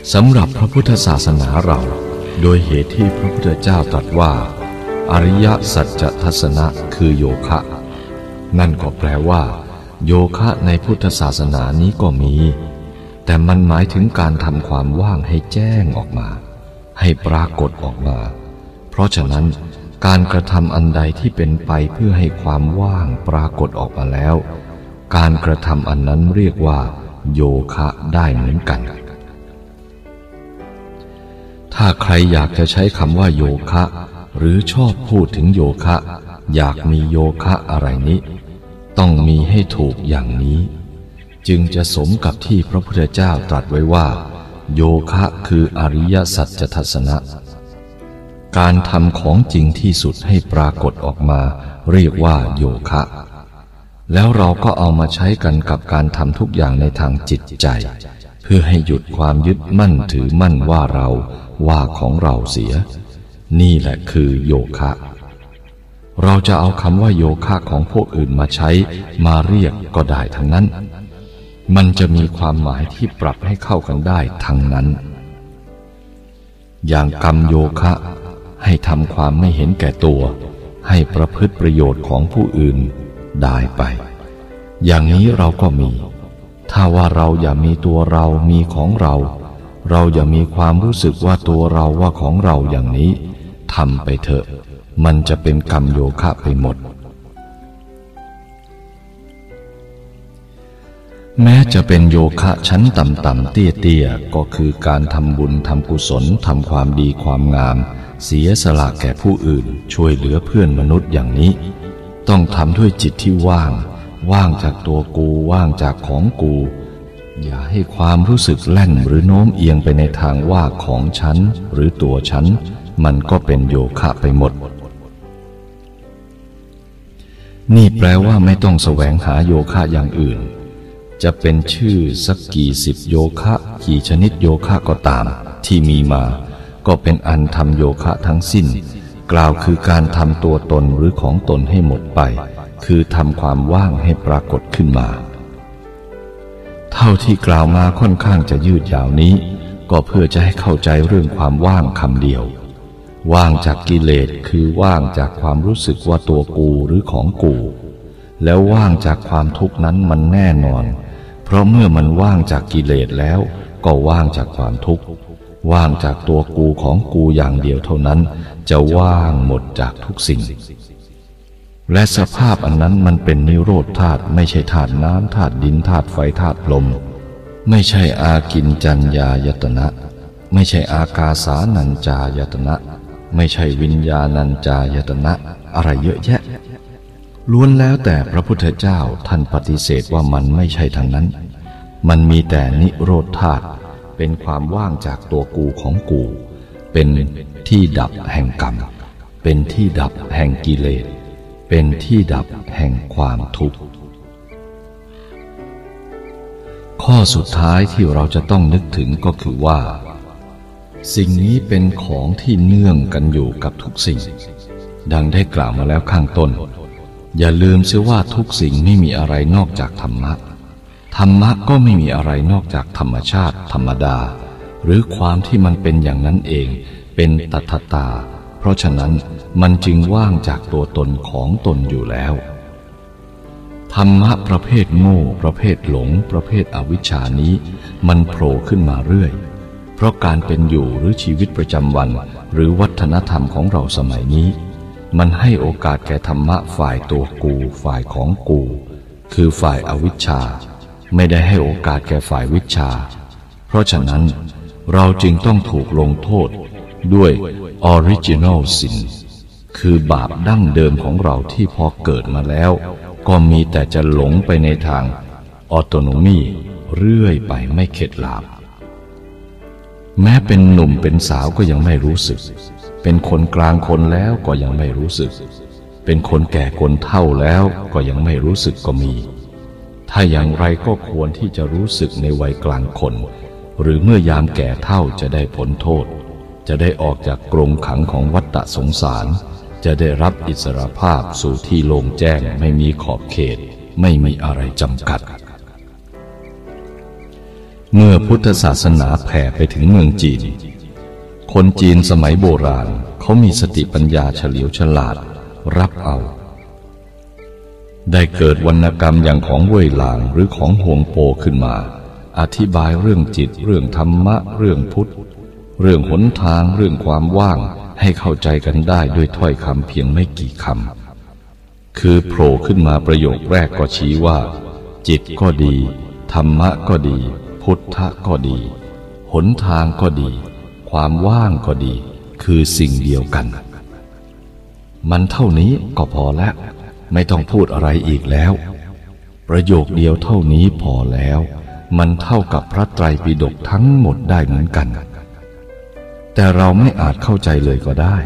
สำหรับพระพุทธศาสนาเราโดยเหตุที่พระพุทธเจ้าตรัสว่าอริยสัจทัสสนะคือโยคะนั่นก็แปลว่าโยคะในพุทธศาสนานี้ก็มีแต่มันหมายถึงการทำความว่างให้แจ้งออกมาให้ปรากฏออกมาเพราะฉะนั้นการกระทำอันใดที่เป็นไปเพื่อให้ความว่างปรากฏออกมาแล้วการกระทำอันนั้นเรียกว่าโยคะได้เหมือนกันถ้าใครอยากจะใช้คำว่าโยคะหรือชอบพูดถึงโยคะอยากมีโยคะอะไรนี้ต้องมีให้ถูกอย่างนี้จึงจะสมกับที่พระพุทธเจ้าตรัสไว้ว่าโยคะคืออริยสัจทัสสนะการทำของจริงที่สุดให้ปรากฏออกมาเรียกว่าโยคะแล้วเราก็เอามาใช้กันกับการทำทุกอย่างในทางจิตใจเพื่อให้หยุดความยึดมั่นถือมั่นว่าเราว่าของเราเสียนี่แหละคือโยคะเราจะเอาคำว่าโยคะของพวกอื่นมาใช้มาเรียกก็ได้ทั้งนั้นมันจะมีความหมายที่ปรับให้เข้ากันได้ทั้งนั้นอย่างกรรมโยคะให้ทำความไม่เห็นแก่ตัวให้ประพฤติประโยชน์ของผู้อื่นได้ไปอย่างนี้เราก็มีถ้าว่าเราอย่ามีตัวเรามีของเราเราอย่ามีความรู้สึกว่าตัวเราว่าของเราอย่างนี้ทำไปเถอะมันจะเป็นกรรมโยคะไปหมดแม้จะเป็นโยคะชั้นต่ำๆเตี้ยๆก็คือการทำบุญทำกุศลทำความดีความงามเสียสละแก่ผู้อื่นช่วยเหลือเพื่อนมนุษย์อย่างนี้ต้องทำด้วยจิตที่ว่างจากตัวกูว่างจากของกูอย่าให้ความรู้สึกแล่นหรือโน้มเอียงไปในทางว่าของฉันหรือตัวฉันมันก็เป็นโยคะไปหมดนี่แปลว่าไม่ต้องแสวงหาโยคะอย่างอื่นจะเป็นชื่อสักกี่สิบโยคะกี่ชนิดโยคะก็ตามที่มีมาก็เป็นอันทำโยคะทั้งสิ้นกล่าวคือการทำตัวตนหรือของตนให้หมดไปคือทำความว่างให้ปรากฏขึ้นมาเท่าที่กล่าวมาค่อนข้างจะยืดยาวนี้ก็เพื่อจะให้เข้าใจเรื่องความว่างคำเดียวว่างจากกิเลสคือว่างจากความรู้สึกว่าตัวกูหรือของกูแล้วว่างจากความทุกข์นั้นมันแน่นอนเพราะเมื่อมันว่างจากกิเลสแล้วก็ว่างจากความทุกข์ว่างจากตัวกูของกูอย่างเดียวเท่านั้นจะว่างหมดจากทุกสิ่งและสภาพอันนั้นมันเป็นนิโรธธาตุไม่ใช่ธาตุน้ำธาตุดินธาตุไฟธาตุลมไม่ใช่อากินจัญญายตนะไม่ใช่อากาสานัญจายตนะไม่ใช่วิญญาณัญจายตนะอะไรเยอะแยะล้วนแล้วแต่พระพุทธเจ้าท่านปฏิเสธว่ามันไม่ใช่ทางนั้นมันมีแต่นิโรธธาตุเป็นความว่างจากตัวกูของกูเป็นที่ดับแห่งกรรมเป็นที่ดับแห่งกิเลสเป็นที่ดับแห่งความทุกข์ข้อสุดท้ายที่เราจะต้องนึกถึงก็คือว่าสิ่งนี้เป็นของที่เนื่องกันอยู่กับทุกสิ่งดังได้กล่าวมาแล้วข้างต้นอย่าลืมเสียว่าทุกสิ่งไม่มีอะไรนอกจากธรรมะธรรมะก็ไม่มีอะไรนอกจากธรรมชาติธรรมดาหรือความที่มันเป็นอย่างนั้นเองเป็นตถตาเพราะฉะนั้นมันจึงว่างจากตัวตนของตนอยู่แล้วธรรมะประเภทโง่ประเภทหลงประเภทอวิชชานี้มันโผล่ขึ้นมาเรื่อยเพราะการเป็นอยู่หรือชีวิตประจำวันหรือวัฒนธรรมของเราสมัยนี้มันให้โอกาสแก่ธรรมะฝ่ายตัวกูฝ่ายของกูคือฝ่ายอวิชชาไม่ได้ให้โอกาสแก่ฝ่ายวิชชาเพราะฉะนั้นเราจึงต้องถูกลงโทษด้วย Original Sin คือบาปดั้งเดิมของเราที่พอเกิดมาแล้วก็มีแต่จะหลงไปในทาง Autonomy เรื่อยไปไม่เข็ดหลาบแม้เป็นหนุ่มเป็นสาวก็ยังไม่รู้สึกเป็นคนกลางคนแล้วก็ยังไม่รู้สึกเป็นคนแก่คนเฒ่าแล้วก็ยังไม่รู้สึกก็มีถ้าอย่างไรก็ควรที่จะรู้สึกในวัยกลางคนหรือเมื่อยามแก่เฒ่าจะได้พ้นโทษจะได้ออกจากกรงขังของวัฏสงสารจะได้รับอิสรภาพสู่ที่โล่งแจ้งไม่มีขอบเขตไม่มีอะไรจำกัดเมื่อพุทธศาสนาแผ่ไปถึงเมืองจีนคนจีนสมัยโบราณเขามีสติปัญญาเฉลียวฉลาดรับเอาได้เกิดวรรณกรรมอย่างของเว่ยหลางหรือของฮวงโปขึ้นมาอธิบายเรื่องจิตเรื่องธรรมะเรื่องพุทธเรื่องหนทางเรื่องความว่างให้เข้าใจกันได้ด้วยถ้อยคำเพียงไม่กี่คำคือโผล่ขึ้นมาประโยคแรกก็ชี้ว่าจิตก็ดีธรรมะก็ดีพุทธะก็ดีหนทางก็ดีความว่างก็ดีคือสิ่งเดียวกันมันเท่านี้ก็พอแล้วไม่ต้องพูดอะไรอีกแล้วประโยคเดียวเท่านี้พอแล้วมันเท่ากับพระไตรปิฎกทั้งหมดได้เหมือนกันแต่เราไม่อาจเข้าใจเลยก็ได้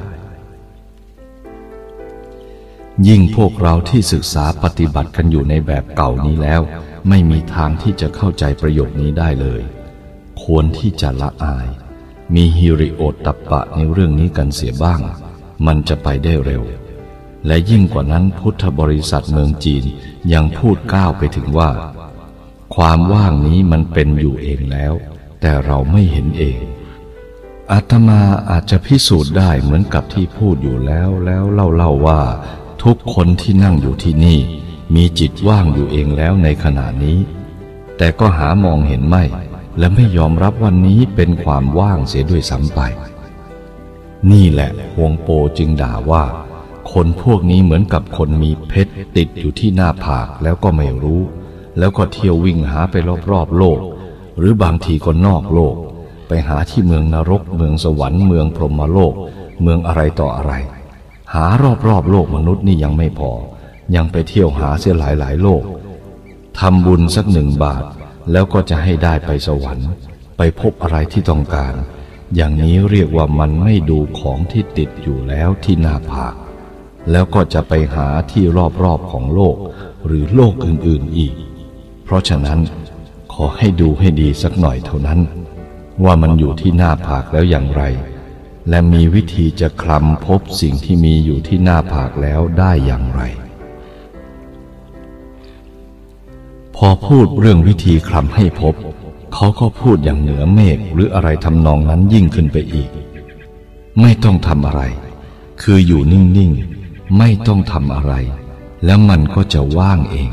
ยิ่งพวกเราที่ศึกษาปฏิบัติกันอยู่ในแบบเก่านี้แล้วไม่มีทางที่จะเข้าใจประโยคนี้ได้เลยควรที่จะละอายมีฮิริโอตตัปปะในเรื่องนี้กันเสียบ้างมันจะไปได้เร็วและยิ่งกว่านั้นพุทธบริษัทเมืองจีนยังพูดก้าวไปถึงว่าความว่างนี้มันเป็นอยู่เองแล้วแต่เราไม่เห็นเองอาตมาอาจจะพิสูจน์ได้เหมือนกับที่พูดอยู่แล้วเล่าว่าทุกคนที่นั่งอยู่ที่นี่มีจิตว่างอยู่เองแล้วในขณะนี้แต่ก็หามองเห็นไม่และไม่ยอมรับวันนี้เป็นความว่างเสียด้วยซ้ำไปนี่แหละฮวงโปจึงด่าว่าคนพวกนี้เหมือนกับคนมีเพชรติดอยู่ที่หน้าผากแล้วก็ไม่รู้แล้วก็เที่ยววิ่งหาไปรอบๆโลกหรือบางทีก็นอกโลกไปหาที่เมืองนรกเมืองสวรรค์เมืองพรหมโลกเมืองอะไรต่ออะไรหารอบโลกมนุษย์นี่ยังไม่พอยังไปเที่ยวหาเสียหลายโลกทำบุญสัก1 บาทแล้วก็จะให้ได้ไปสวรรค์ไปพบอะไรที่ต้องการอย่างนี้เรียกว่ามันไม่ดูของที่ติดอยู่แล้วที่หน้าผากแล้วก็จะไปหาที่รอบของโลกหรือโลกอื่นๆอีกเพราะฉะนั้นขอให้ดูให้ดีสักหน่อยเท่านั้นว่ามันอยู่ที่หน้าผากแล้วอย่างไรและมีวิธีจะคลำพบสิ่งที่มีอยู่ที่หน้าผากแล้วได้อย่างไรพอพูดเรื่องวิธีคลำให้พบเขาก็พูดอย่างเหนือเมฆหรืออะไรทำนองนั้นยิ่งขึ้นไปอีกไม่ต้องทำอะไรคืออยู่นิ่งๆไม่ต้องทำอะไรแล้วมันก็จะว่างเอง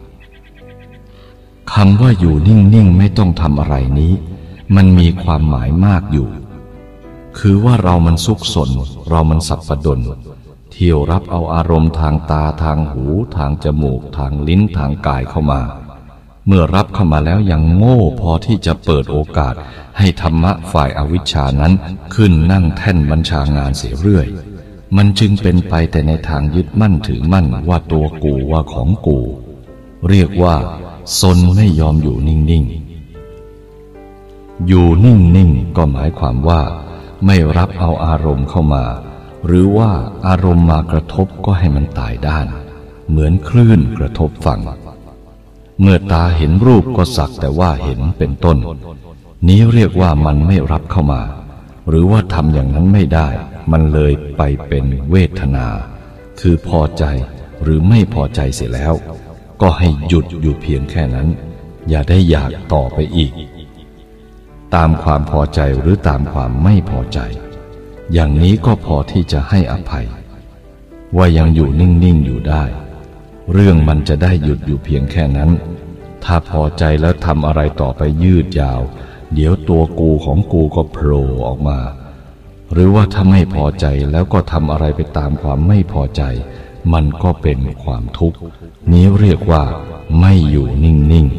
คำว่าอยู่นิ่งๆไม่ต้องทำอะไรนี้มันมีความหมายมากอยู่คือว่าเรามันซุกซนเรามันสับปะดนเที่ยวรับเอาอารมณ์ทางตาทางหูทางจมูกทางลิ้นทางกายเข้ามาเมื่อรับเข้ามาแล้วยังโง่พอที่จะเปิดโอกาสให้ธรรมะฝ่ายอวิชชานั้นขึ้นนั่งแท่นบัญชางานเสียเรื่อยมันจึงเป็นไปแต่ในทางยึดมั่นถือมั่นว่าตัวกูว่าของกูเรียกว่าซนไม่ยอมอยู่นิ่งๆอยู่นิ่งๆก็หมายความว่าไม่รับเอาอารมณ์เข้ามาหรือว่าอารมณ์มากระทบก็ให้มันตายด้านเหมือนคลื่นกระทบฝั่งเมื่อตาเห็นรูปก็สักแต่ว่าเห็นเป็นต้นนี้เรียกว่ามันไม่รับเข้ามาหรือว่าทำอย่างนั้นไม่ได้มันเลยไปเป็นเวทนาคือพอใจหรือไม่พอใจเสียแล้วก็ให้หยุดอยู่เพียงแค่นั้นอย่าได้อยากต่อไปอีกตามความพอใจหรือตามความไม่พอใจอย่างนี้ก็พอที่จะให้อภัยว่ายังอยู่นิ่งๆอยู่ได้เรื่องมันจะได้หยุดอยู่เพียงแค่นั้นถ้าพอใจแล้วทำอะไรต่อไปยืดยาวเดี๋ยวตัวกูของกูก็โผล่ออกมาหรือว่าถ้าไม่พอใจแล้วก็ทำอะไรไปตามความไม่พอใจมันก็เป็นความทุกข์นี้เรียกว่าไม่อยู่นิ่ง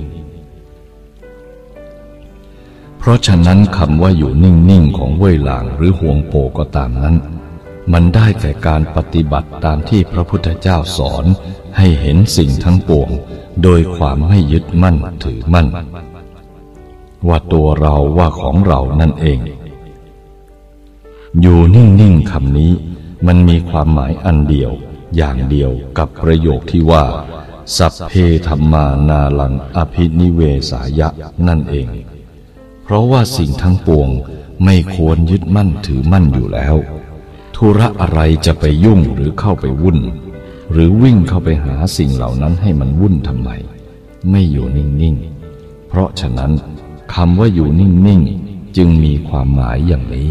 ๆเพราะฉะนั้นคำว่าอยู่นิ่งๆของเว่ยหลางหรือฮวงโปก็ตามนั้นมันได้แก่การปฏิบัติตามที่พระพุทธเจ้าสอนให้เห็นสิ่งทั้งปวงโดยความไม่ยึดมั่นถือมั่นว่าตัวเราว่าของเรานั่นเองอยู่นิ่งๆคำนี้มันมีความหมายอันเดียวอย่างเดียวกับประโยคที่ว่าสัพเพธัมมานาลังอภินิเวสายะนั่นเองเพราะว่าสิ่งทั้งปวงไม่ควรยึดมั่นถือมั่นอยู่แล้วธุระอะไรจะไปยุ่งหรือเข้าไปวุ่นหรือวิ่งเข้าไปหาสิ่งเหล่านั้นให้มันวุ่นทำไมไม่อยู่นิ่งๆเพราะฉะนั้นคำว่าอยู่นิ่งๆจึงมีความหมายอย่างนี้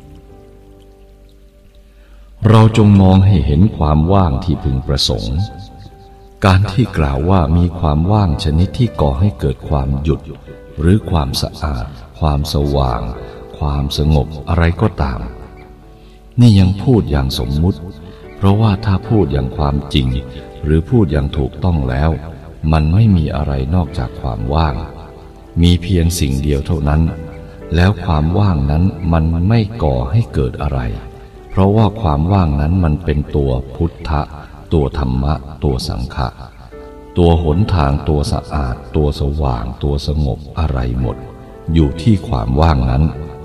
เราจงมองให้เห็นความว่างที่พึงประสงค์การที่กล่าวว่ามีความว่างชนิดที่ก่อให้เกิดความหยุดหรือความสะอาดความสว่างความสงบอะไรก็ตามนี่ยังพูดอย่างสมมุติเพราะว่าถ้าพูดอย่างความจริงหรือพูดอย่างถูกต้องแล้วมันไม่มีอะไรนอกจากความว่างมีเพียงสิ่งเดียวเท่านั้นแล้วความว่างนั้นมันไม่ก่อให้เกิดอะไรเพราะว่าความว่างนั้นมันเป็นตัวพุทธะตัวธรรมะตัวสังฆะตัวหนทางตัวสะอาดตัวสว่างตัวสงบอะไรหมดอยู่ที่ความว่างนั้น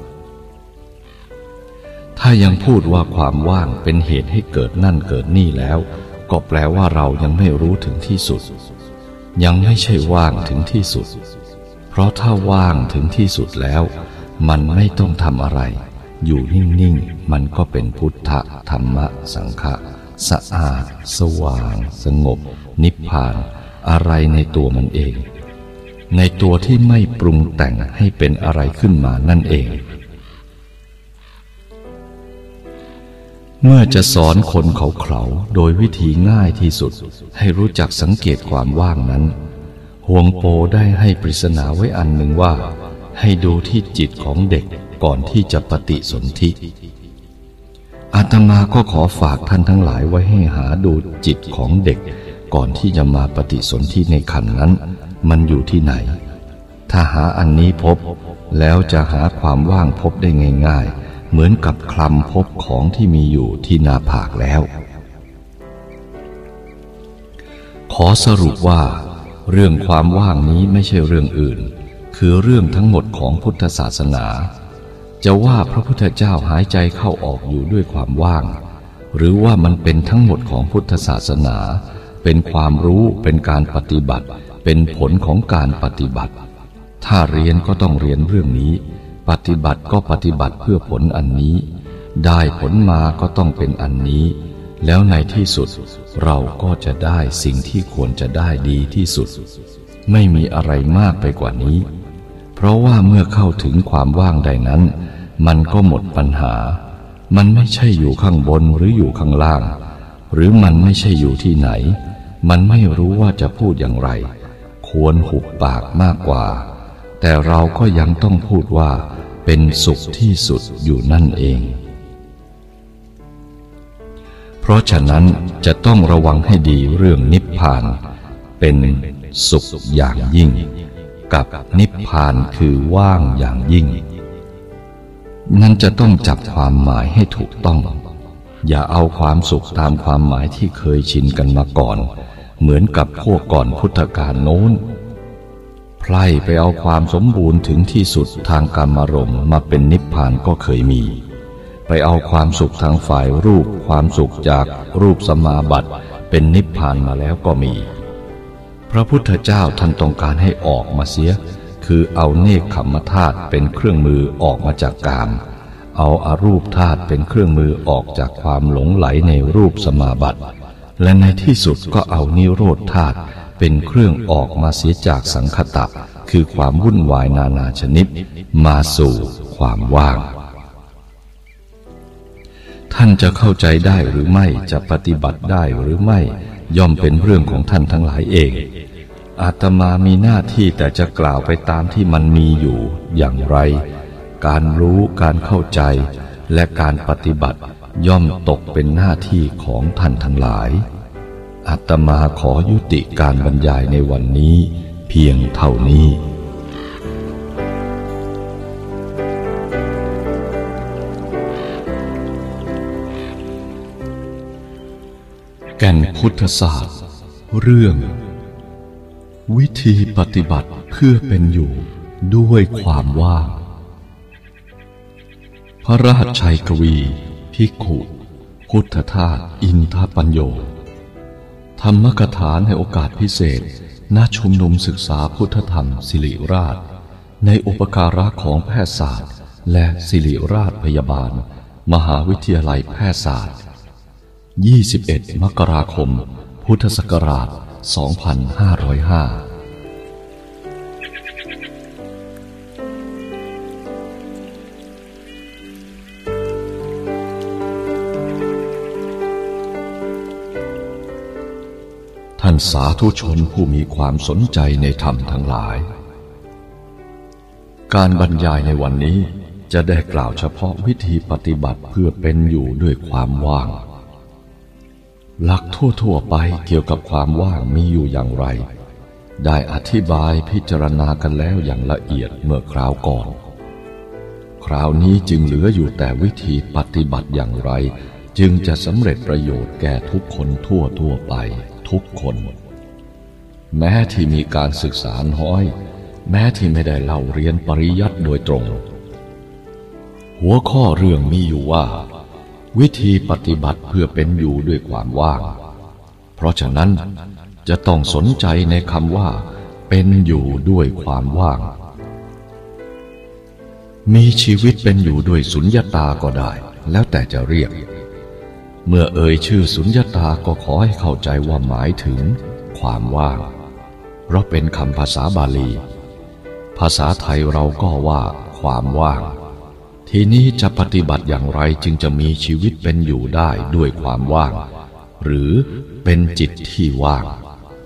ถ้ายังพูดว่าความว่างเป็นเหตุให้เกิดนั่นเกิดนี่แล้วก็แปลว่าเรายังไม่รู้ถึงที่สุดยังไม่ใช่ว่างถึงที่สุดเพราะถ้าว่างถึงที่สุดแล้วมันไม่ต้องทำอะไรอยู่นิ่งๆมันก็เป็นพุทธะธรรมะสังฆะสะอาดสว่างสงบนิพพานอะไรในตัวมันเองในตัวที่ไม่ปรุงแต่งให้เป็นอะไรขึ้นมานั่นเองเมื่อจะสอนคนเขาโดยวิธีง่ายที่สุดให้รู้จักสังเกตความว่างนั้นฮวงโปได้ให้ปริศนาไว้อันหนึ่งว่าให้ดูที่จิตของเด็กก่อนที่จะปฏิสนธิอาตมาก็ขอฝากท่านทั้งหลายไว้ให้หาดูจิตของเด็กก่อนที่จะมาปฏิสนธิในครรภ์นั้นมันอยู่ที่ไหนถ้าหาอันนี้พบแล้วจะหาความว่างพบได้ง่ายๆเหมือนกับคลำพบของที่มีอยู่ที่หน้าผากแล้วขอสรุปว่าเรื่องความว่างนี้ไม่ใช่เรื่องอื่นคือเรื่องทั้งหมดของพุทธศาสนาจะว่าพระพุทธเจ้าหายใจเข้าออกอยู่ด้วยความว่างหรือว่ามันเป็นทั้งหมดของพุทธศาสนาเป็นความรู้เป็นการปฏิบัติเป็นผลของการปฏิบัติถ้าเรียนก็ต้องเรียนเรื่องนี้ปฏิบัติก็ปฏิบัติเพื่อผลอันนี้ได้ผลมาก็ต้องเป็นอันนี้แล้วในที่สุดเราก็จะได้สิ่งที่ควรจะได้ดีที่สุดไม่มีอะไรมากไปกว่านี้เพราะว่าเมื่อเข้าถึงความว่างใดนั้นมันก็หมดปัญหามันไม่ใช่อยู่ข้างบนหรืออยู่ข้างล่างหรือมันไม่ใช่อยู่ที่ไหนมันไม่รู้ว่าจะพูดอย่างไรควรหุบปากมากกว่าแต่เราก็ยังต้องพูดว่าเป็นสุขที่สุดอยู่นั่นเองเพราะฉะนั้นจะต้องระวังให้ดีเรื่องนิพพานเป็นสุขอย่างยิ่งกับนิพพานคือว่างอย่างยิ่งนั่นจะต้องจับความหมายให้ถูกต้องอย่าเอาความสุขตามความหมายที่เคยชินกันมาก่อนเหมือนกับพวกก่อนพุทธกาลโน้นไพร่ไปเอาความสมบูรณ์ถึงที่สุดทางกามารมณ์มาเป็นนิพพานก็เคยมีไปเอาความสุขทางฝ่ายรูปความสุขจากรูปสมาบัติเป็นนิพพานมาแล้วก็มีพระพุทธเจ้าท่านต้องการให้ออกมาเสียคือเอาเนกขัมมธาตุเป็นเครื่องมือออกมาจากกามเอาอารูปธาตุเป็นเครื่องมือออกจากความหลงไหลในรูปสมาบัติและในที่สุดก็เอานิโรธธาตุเป็นเครื่องออกมาเสียจากสังคตะคือความวุ่นวายนานาชนิดมาสู่ความว่างท่านจะเข้าใจได้หรือไม่จะปฏิบัติได้หรือไม่ย่อมเป็นเรื่องของท่านทั้งหลายเองอาตมามีหน้าที่แต่จะกล่าวไปตามที่มันมีอยู่อย่างไรการรู้การเข้าใจและการปฏิบัติย่อมตกเป็นหน้าที่ของท่านทั้งหลายอาตมาขอยุติการบรรยายในวันนี้เพียงเท่านี้แก่นพุทธศาสตร์เรื่องวิธีปฏิบัติเพื่อเป็นอยู่ด้วยความว่างพระราชชัยกวีภิกขุพุทธทาสอินทปัญโยธรรมกถาในโอกาสพิเศษณชุมนุมศึกษาพุทธธรรมศิริราชในอุปการะของแพทยศาสตร์และศิริราชพยาบาลมหาวิทยาลัยแพทยศาสตร์21 มกราคม พุทธศักราช 2505 ท่านสาธุชนผู้มีความสนใจในธรรมทั้งหลายการบรรยายในวันนี้จะได้กล่าวเฉพาะวิธีปฏิบัติเพื่อเป็นอยู่ด้วยความว่างหลักทั่วๆไปเกี่ยวกับความว่างมีอยู่อย่างไรได้อธิบายพิจารณากันแล้วอย่างละเอียดเมื่อคราวก่อนคราวนี้จึงเหลืออยู่แต่วิธีปฏิบัติอย่างไรจึงจะสำเร็จประโยชน์แก่ทุกคนทั่วไปทุกคนแม้ที่มีการศึกษาน้อยแม้ที่ไม่ได้เล่าเรียนปริยัติโดยตรงหัวข้อเรื่องมีอยู่ว่าวิธีปฏิบัติเพื่อเป็นอยู่ด้วยความว่างเพราะฉะนั้นจะต้องสนใจในคำว่าเป็นอยู่ด้วยความว่างมีชีวิตเป็นอยู่ด้วยสุญญตาก็ได้แล้วแต่จะเรียกเมื่อเอ่ยชื่อสุญญตาก็ขอให้เข้าใจว่าหมายถึงความว่างเพราะเป็นคำภาษาบาลีภาษาไทยเราก็ว่าความว่างทีนี้จะปฏิบัติอย่างไรจึงจะมีชีวิตเป็นอยู่ได้ด้วยความว่างหรือเป็นจิตที่ว่าง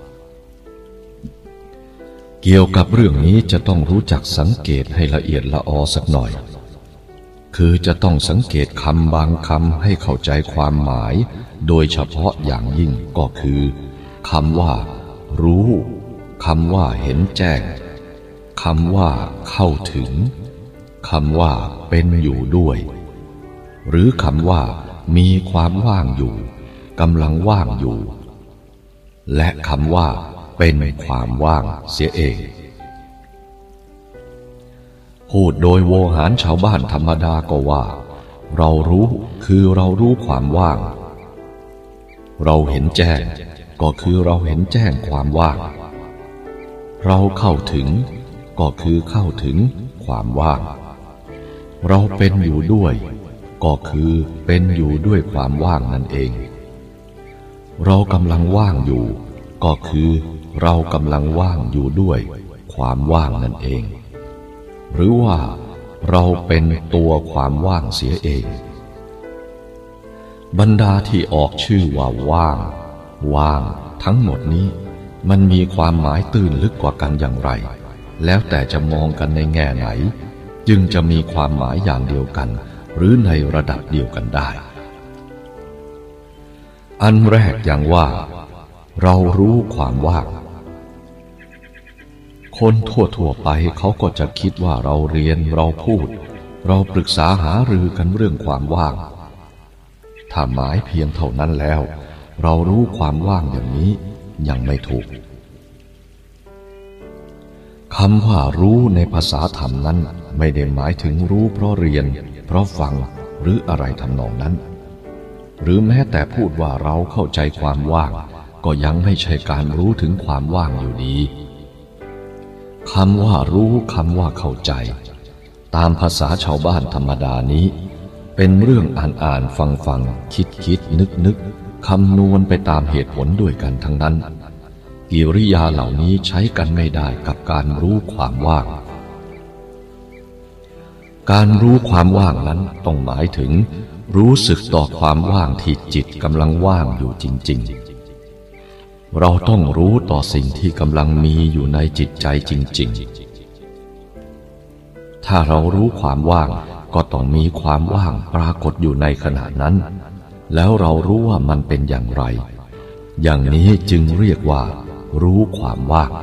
เกี่ยวกับเรื่องนี้จะต้องรู้จักสังเกตให้ละเอียดละออสักหน่อยคือจะต้องสังเกตคำบางคำให้เข้าใจความหมายโดยเฉพาะอย่างยิ่งก็คือคำว่ารู้คำว่าเห็นแจ้งคำว่าเข้าถึงคำว่าเป็นอยู่ด้วยหรือคำว่ามีความว่างอยู่กำลังว่างอยู่และคำว่าเป็นความว่างเสียเองพูดโดยโวหารชาวบ้านธรรมดาก็ว่าเรารู้คือเรารู้ความว่างเราเห็นแจ้งก็คือเราเห็นแจ้งความว่างเราเข้าถึงก็คือเข้าถึงความว่างเราเป็นอยู่ด้วยก็คือเป็นอยู่ด้วยความว่างนั่นเองเรากำลังว่างอยู่ก็คือเรากำลังว่างอยู่ด้วยความว่างนั่นเองหรือว่าเราเป็นตัวความว่างเสียเองบรรดาที่ออกชื่อว่าว่างทั้งหมดนี้มันมีความหมายตื้นลึกกว่ากันอย่างไรแล้วแต่จะมองกันในแง่ไหนจึงจะมีความหมายอย่างเดียวกันหรือในระดับเดียวกันได้อันแรกอย่างว่าเรารู้ความว่างคนทั่วไปเขาก็จะคิดว่าเราเรียนเราพูดเราปรึกษาหารือกันเรื่องความว่างถ้าหมายเพียงเท่านั้นแล้วเรารู้ความว่างอย่างนี้ยังไม่ถูกคำว่ารู้ในภาษาธรรมนั้นไม่ได้หมายถึงรู้เพราะเรียนเพราะฟังหรืออะไรทำนองนั้นหรือแม้แต่พูดว่าเราเข้าใจความว่างก็ยังไม่ใช่การรู้ถึงความว่างอยู่ดีคำว่ารู้คำว่าเข้าใจตามภาษาชาวบ้านธรรมดานี้เป็นเรื่องอ่านฟังคิดนึกคำนวณไปตามเหตุผลด้วยกันทั้งนั้นกิริยาเหล่านี้ใช้กันไม่ได้กับการรู้ความว่างการรู้ความว่างนั้นต้องหมายถึงรู้สึกต่อความว่างที่จิตกำลังว่างอยู่จริงๆเราต้องรู้ต่อสิ่งที่กำลังมีอยู่ในจิตใจจริงๆถ้าเรารู้ความว่างก็ต้องมีความว่างปรากฏอยู่ในขณะนั้นแล้วเรารู้ว่ามันเป็นอย่างไรอย่างนี้จึงเรียกว่ารู้ความว่าง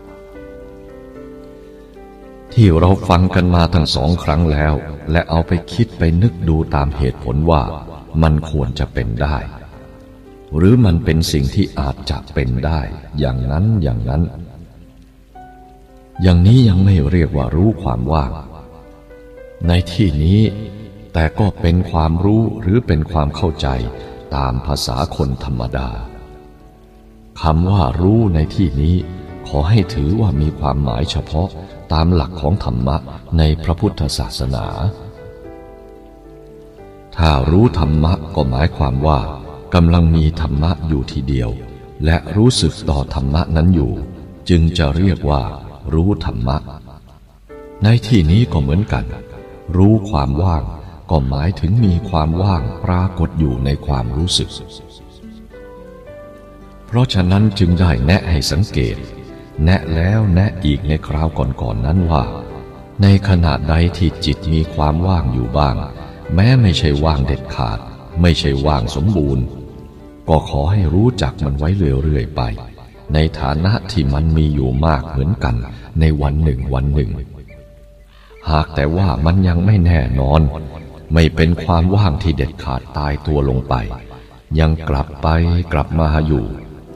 ที่เราฟังกันมาทั้งสองครั้งแล้วและเอาไปคิดไปนึกดูตามเหตุผลว่ามันควรจะเป็นได้หรือมันเป็นสิ่งที่อาจจะเป็นได้อย่างนั้นอย่างนี้ยังไม่เรียกว่ารู้ความว่างในที่นี้แต่ก็เป็นความรู้หรือเป็นความเข้าใจตามภาษาคนธรรมดาคำว่ารู้ในที่นี้ขอให้ถือว่ามีความหมายเฉพาะตามหลักของธรรมะในพระพุทธศาสนาถ้ารู้ธรรมะก็หมายความว่ากำลังมีธรรมะอยู่ทีเดียวและรู้สึกต่อธรรมะนั้นอยู่จึงจะเรียกว่ารู้ธรรมะในที่นี้ก็เหมือนกันรู้ความว่างก็หมายถึงมีความว่างปรากฏอยู่ในความรู้สึกเพราะฉะนั้นจึงได้แนะให้สังเกตแนะแล้วแนะอีกในคราวก่อนๆนั้นว่าในขณะใดที่จิตมีความว่างอยู่บ้างแม้ไม่ใช่ว่างเด็ดขาดไม่ใช่ว่างสมบูรณ์ก็ขอให้รู้จักมันไว้เรื่อยๆไปในฐานะที่มันมีอยู่มากเหมือนกันในวันหนึ่งวันหนึ่งหากแต่ว่ามันยังไม่แน่นอนไม่เป็นความว่างที่เด็ดขาดตายตัวลงไปยังกลับไปกลับมาอยู่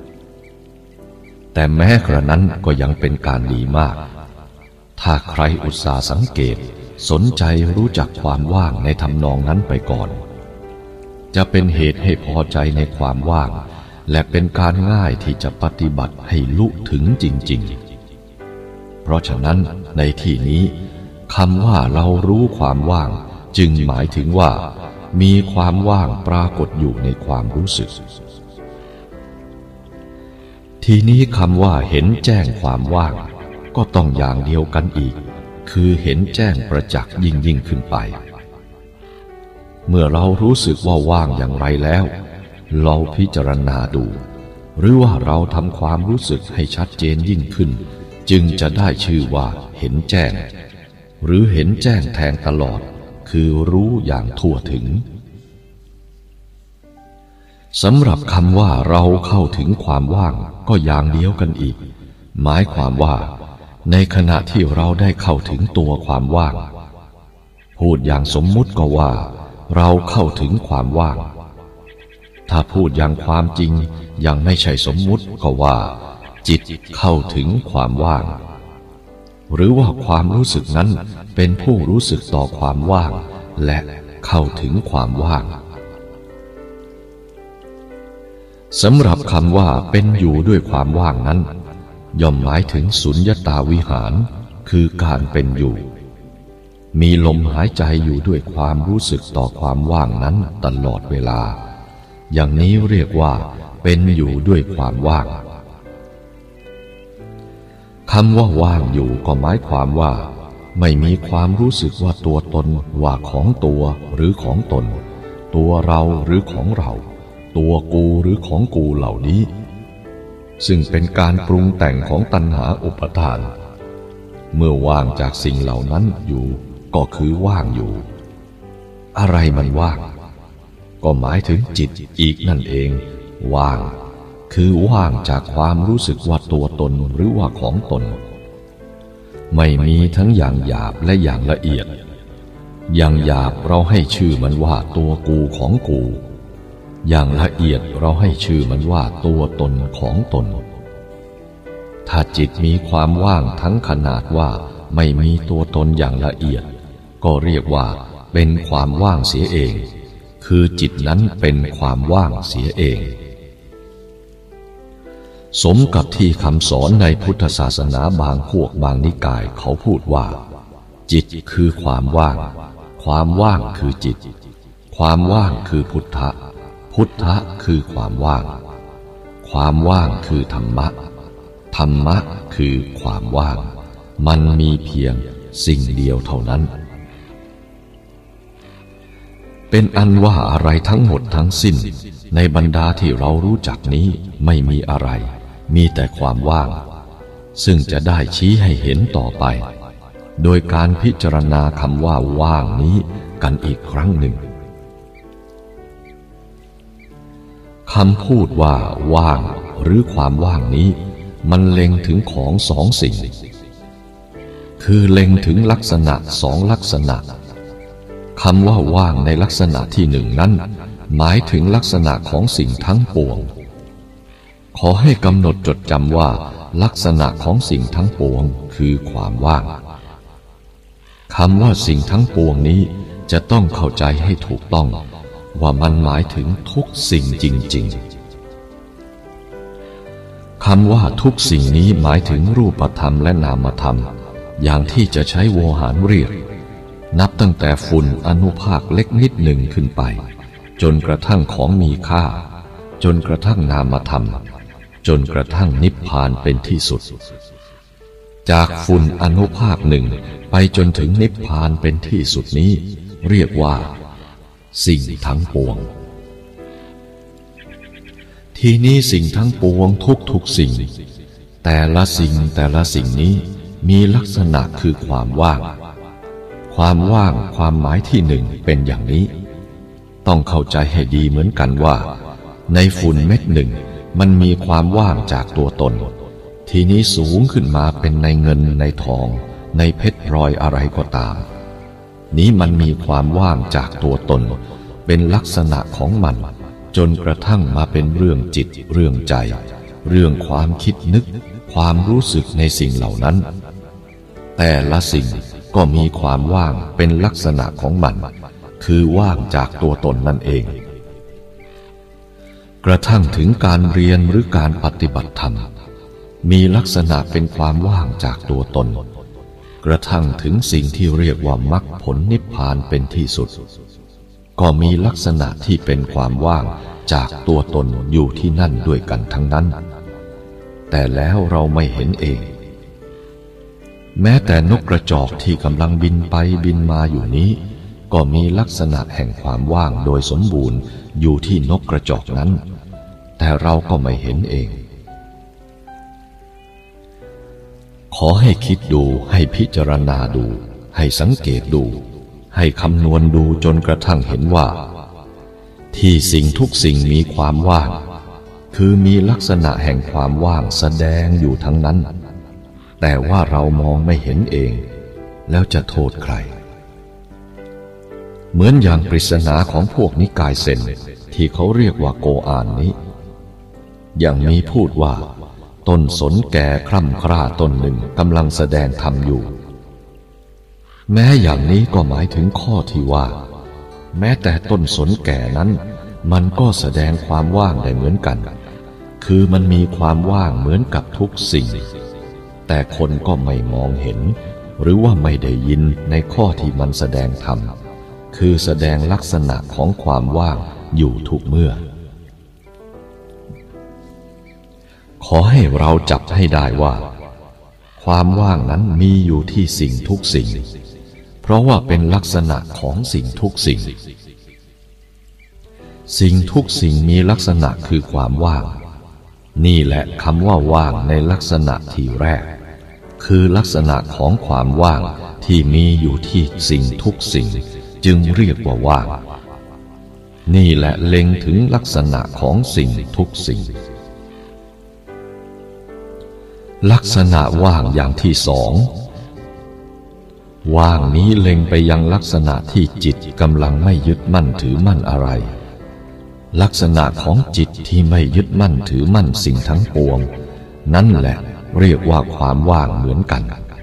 แต่แม้กระนั้นก็ยังเป็นการดีมากถ้าใครอุตส่าห์สังเกตสนใจรู้จักความว่างในทำนองนั้นไปก่อนจะเป็นเหตุให้พอใจในความว่างและเป็นการง่ายที่จะปฏิบัติให้ลุถึงจริงๆเพราะฉะนั้นในที่นี้คำว่าเรารู้ความว่างจึงหมายถึงว่ามีความว่างปรากฏอยู่ในความรู้สึกทีนี้คำว่าเห็นแจ้งความว่างก็ต้องอย่างเดียวกันอีกคือเห็นแจ้งประจักษ์ยิ่งขึ้นไปเมื่อเรารู้สึกว่าว่างอย่างไรแล้วเราพิจารณาดูหรือว่าเราทำความรู้สึกให้ชัดเจนยิ่งขึ้นจึงจะได้ชื่อว่าเห็นแจ้งหรือเห็นแจ้งแทงตลอดคือรู้อย่างทั่วถึงสำหรับคำว่าเราเข้าถึงความว่างก็อย่างเดียวกันอีกหมายความว่าในขณะที่เราได้เข้าถึงตัวความว่างพูดอย่างสมมุติก็ว่าเราเข้าถึงความว่างถ้าพูดอย่างความจริงยังไม่ใช่สมมุติก็ว่าจิตเข้าถึงความว่างหรือว่าความรู้สึกนั้นเป็นผู้รู้สึกต่อความว่างและเข้าถึงความว่างสำหรับคำว่าเป็นอยู่ด้วยความว่างนั้นย่อมหมายถึงสุญญตาวิหารคือการเป็นอยู่มีลมหายใจอยู่ด้วยความรู้สึกต่อความว่างนั้นตลอดเวลาอย่างนี้เรียกว่าเป็นอยู่ด้วยความว่างคำว่าว่างอยู่ก็หมายความว่าไม่มีความรู้สึกว่าตัวตนว่าของตัวหรือของตนตัวเราหรือของเราตัวกูหรือของกูเหล่านี้ซึ่งเป็นการปรุงแต่งของตัณหาอุปทานเมื่อว่างจากสิ่งเหล่านั้นอยู่ก็คือว่างอยู่อะไรมันว่างก็หมายถึงจิตอีกนั่นเองว่างคือว่างจากความรู้สึกว่าตัวตนหรือว่าของตนไม่มีทั้งอย่างหยาบและอย่างละเอียดอย่างหยาบเราให้ชื่อมันว่าตัวกูของกูอย่างละเอียดเราให้ชื่อมันว่าตัวตนของตนถ้าจิตมีความว่างทั้งขนาดว่าไม่มีตัวตนอย่างละเอียดก็เรียกว่าเป็นความว่างเสียเองคือจิตนั้นเป็นความว่างเสียเองสมกับที่คำสอนในพุทธศาสนาบางพวกบางนิกายเขาพูดว่าจิตคือความว่างความว่างคือจิตความว่างคือพุทธะพุทธะคือความว่างความว่างคือธรรมะธรรมะคือความว่างมันมีเพียงสิ่งเดียวเท่านั้นเป็นอันว่าอะไรทั้งหมดทั้งสิ้นในบรรดาที่เรารู้จักนี้ไม่มีอะไรมีแต่ความว่างซึ่งจะได้ชี้ให้เห็นต่อไปโดยการพิจารณาคำว่าว่างนี้กันอีกครั้งหนึ่งคำพูดว่าว่างหรือความว่างนี้มันเล็งถึงของสองสิ่งคือเล็งถึงลักษณะสองลักษณะคำว่าว่างในลักษณะที่หนึ่งนั้นหมายถึงลักษณะของสิ่งทั้งปวงขอให้กำหนดจดจำว่าลักษณะของสิ่งทั้งปวงคือความว่างคำว่าสิ่งทั้งปวงนี้จะต้องเข้าใจให้ถูกต้องว่ามันหมายถึงทุกสิ่งจริงๆคำว่าทุกสิ่งนี้หมายถึงรูปธรรมและนามธรรมอย่างที่จะใช้โวหารเรียกนับตั้งแต่ฝุ่นอนุภาคเล็กนิดหนึ่งขึ้นไปจนกระทั่งของมีค่าจนกระทั่งนามธรรมจนกระทั่งนิพพานเป็นที่สุดจากฝุ่นอนุภาคหนึ่งไปจนถึงนิพพานเป็นที่สุดนี้เรียกว่าสิ่งทั้งปวงทีนี้สิ่งทั้งปวงทุกสิ่งแต่ละสิ่งนี้มีลักษณะคือความว่างความหมายที่หนึ่งเป็นอย่างนี้ต้องเข้าใจให้ดีเหมือนกันว่าในฝุ่นเม็ดหนึ่งมันมีความว่างจากตัวตนทีนี้สูงขึ้นมาเป็นในเงินในทองในเพชรพลอยอะไรก็ตามนี้มันมีความว่างจากตัวตนเป็นลักษณะของมันจนกระทั่งมาเป็นเรื่องจิตเรื่องใจเรื่องความคิดนึกความรู้สึกในสิ่งเหล่านั้นแต่ละสิ่งก็มีความว่างเป็นลักษณะของมันคือว่างจากตัวตนนั่นเองกระทั่งถึงการเรียนหรือการปฏิบัติธรรมมีลักษณะเป็นความว่างจากตัวตนกระทั่งถึงสิ่งที่เรียกว่ามรรคผลนิพพานเป็นที่สุดก็มีลักษณะที่เป็นความว่างจากตัวตนอยู่ที่นั่นด้วยกันทั้งนั้นแต่แล้วเราไม่เห็นเองแม้แต่นกกระจอกที่กำลังบินไปบินมาอยู่นี้ก็มีลักษณะแห่งความว่างโดยสมบูรณ์อยู่ที่นกกระจอกนั้นแต่เราก็ไม่เห็นเองขอให้คิดดูให้พิจารณาดูให้สังเกตดูให้คำนวณดูจนกระทั่งเห็นว่าที่สิ่งทุกสิ่งมีความว่างคือมีลักษณะแห่งความว่างแสดงอยู่ทั้งนั้นแต่ว่าเรามองไม่เห็นเองแล้วจะโทษใครเหมือนอย่างปริศนาของพวกนิกายเซนที่เขาเรียกว่าโกอานนี้อย่างมีพูดว่าต้นสนแก่คร่ำคร่าต้นหนึ่งกำลังแสดงธรรมอยู่แม้อย่างนี้ก็หมายถึงข้อที่ว่าแม้แต่ต้นสนแก่นั้นมันก็แสดงความว่างได้เหมือนกันคือมันมีความว่างเหมือนกับทุกสิ่งแต่คนก็ไม่มองเห็นหรือว่าไม่ได้ยินในข้อที่มันแสดงธรรมคือแสดงลักษณะของความว่างอยู่ทุกเมื่อขอให้เราจับให้ได้ว่าความว่างนั้นมีอยู่ที่สิ่งทุกสิ่งเพราะว่าเป็นลักษณะของสิ่งทุกสิ่งสิ่งทุกสิ่งมีลักษณะคือความว่างนี่แหละคำว่าว่างในลักษณะที่แรกคือลักษณะของความว่างที่มีอยู่ที่สิ่งทุกสิ่งจึงเรียกว่าว่างนี่แหละเล็งถึงลักษณะของสิ่งทุกสิ่งลักษณะว่างอย่างที่สองว่างนี้เล็งไปยังลักษณะที่จิตกำลังไม่ยึดมั่นถือมั่นอะไรลักษณะของจิตที่ไม่ยึดมั่นถือมั่นสิ่งทั้งปวงนั่นแหละเรียกว่าความว่างเหมือนกัน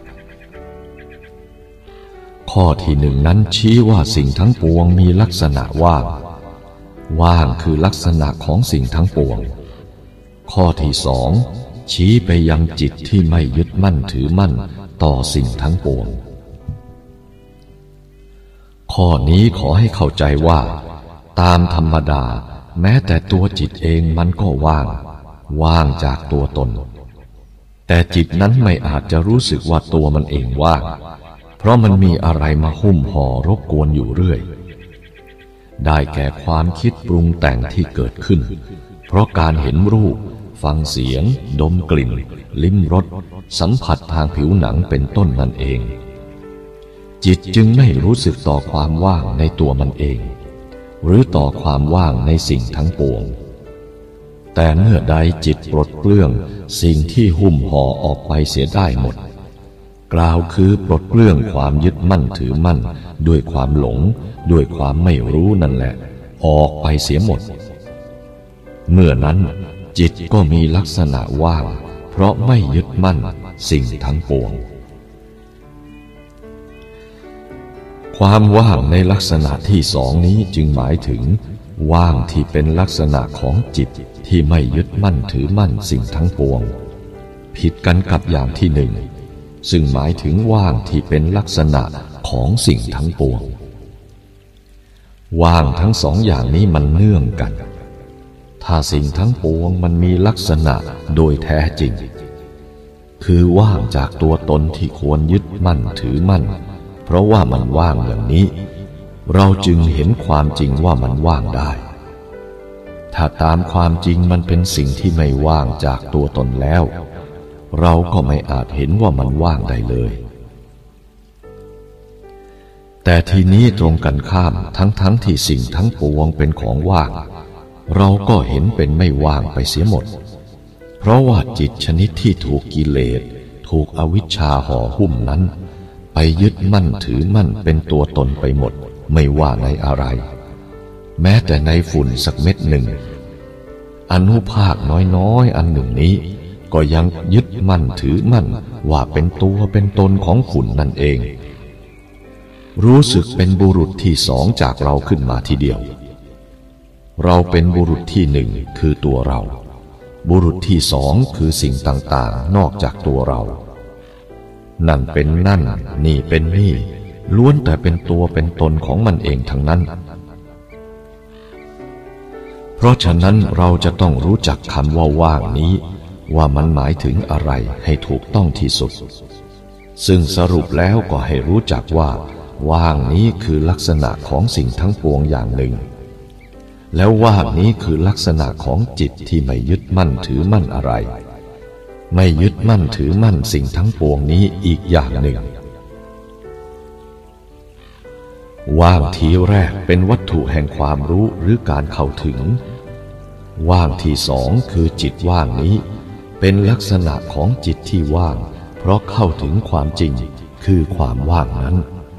ข้อที่หนึ่งนั้นชี้ว่าสิ่งทั้งปวงมีลักษณะว่างคือลักษณะของสิ่งทั้งปวงข้อที่สองชี้ไปยังจิตที่ไม่ยึดมั่นถือมั่นต่อสิ่งทั้งปวงข้อนี้ขอให้เข้าใจว่าตามธรรมดาแม้แต่ตัวจิตเองมันก็ว่างจากตัวตนแต่จิตนั้นไม่อาจจะรู้สึกว่าตัวมันเองว่างเพราะมันมีอะไรมาหุ้มห่อรบกวนอยู่เรื่อยได้แก่ความคิดปรุงแต่งที่เกิดขึ้นเพราะการเห็นรูปฟังเสียงดมกลิ่นลิ้มรสสัมผัสทางผิวหนังเป็นต้นนั่นเองจิตจึงไม่รู้สึกต่อความว่างในตัวมันเองหรือต่อความว่างในสิ่งทั้งปวงแต่เมื่อใดจิตปลดเปลื้องสิ่งที่หุ้มห่อออกไปเสียได้หมดกล่าวคือปลดเปลื้องความยึดมั่นถือมั่นด้วยความหลงด้วยความไม่รู้นั่นแหละออกไปเสียหมดเมื่อนั้นจิตก็มีลักษณะว่างเพราะไม่ยึดมั่นสิ่งทั้งปวงความว่างในลักษณะที่สองนี้จึงหมายถึงว่างที่เป็นลักษณะของจิตที่ไม่ยึดมั่นถือมั่นสิ่งทั้งปวงผิดกันกับอย่างที่หนึ่งซึ่งหมายถึงว่างที่เป็นลักษณะของสิ่งทั้งปวงว่างทั้งสองอย่างนี้มันเนื่องกันถ้าสิ่งทั้งปวงมันมีลักษณะโดยแท้จริงคือว่างจากตัวตนที่ควรยึดมั่นถือมั่นเพราะว่ามันว่างอย่างนี้เราจึงเห็นความจริงว่ามันว่างได้ถ้าตามความจริงมันเป็นสิ่งที่ไม่ว่างจากตัวตนแล้วเราก็ไม่อาจเห็นว่ามันว่างได้เลยแต่ทีนี้ตรงกันข้ามทั้งที่สิ่งทั้งปวงเป็นของว่างเราก็เห็นเป็นไม่ว่างไปเสียหมดเพราะว่าจิตชนิดที่ถูกกิเลสถูกอวิชชาห่อหุ้มนั้นไปยึดมั่นถือมั่นเป็นตัวตนไปหมดไม่ว่าในอะไรแม้แต่ในฝุ่นสักเม็ดหนึ่งอนุภาคน้อยๆอันหนึ่งนี้ก็ยังยึดมั่นถือมั่นว่าเป็นตัวเป็นตนของฝุ่นนั่นเองรู้สึกเป็นบุรุษที่สองจากเราขึ้นมาทีเดียวเราเป็นบุรุษที่หนึ่งคือตัวเราบุรุษที่สองคือสิ่งต่างๆนอกจากตัวเรานั่นเป็นนั่นนี่เป็นนี่ล้วนแต่เป็นตัวเป็นตนของมันเองทั้งนั้นเพราะฉะนั้นเราจะต้องรู้จักคำว่าว่างนี้ว่ามันหมายถึงอะไรให้ถูกต้องที่สุดซึ่งสรุปแล้วก็ให้รู้จักว่าว่างนี้คือลักษณะของสิ่งทั้งปวงอย่างหนึ่งแล้วว่างนี้คือลักษณะของจิตที่ไม่ยึดมั่นถือมั่นอะไรไม่ยึดมั่นถือมั่นสิ่งทั้งปวงนี้อีกอย่างหนึ่งว่างทีแรกเป็นวัตถุแห่งความรู้หรือการเข้าถึงว่างที่สองคือจิตว่างนี้เป็นลักษณะของจิตที่ว่างเพราะเข้าถึงความจริงคือความว่างนั้น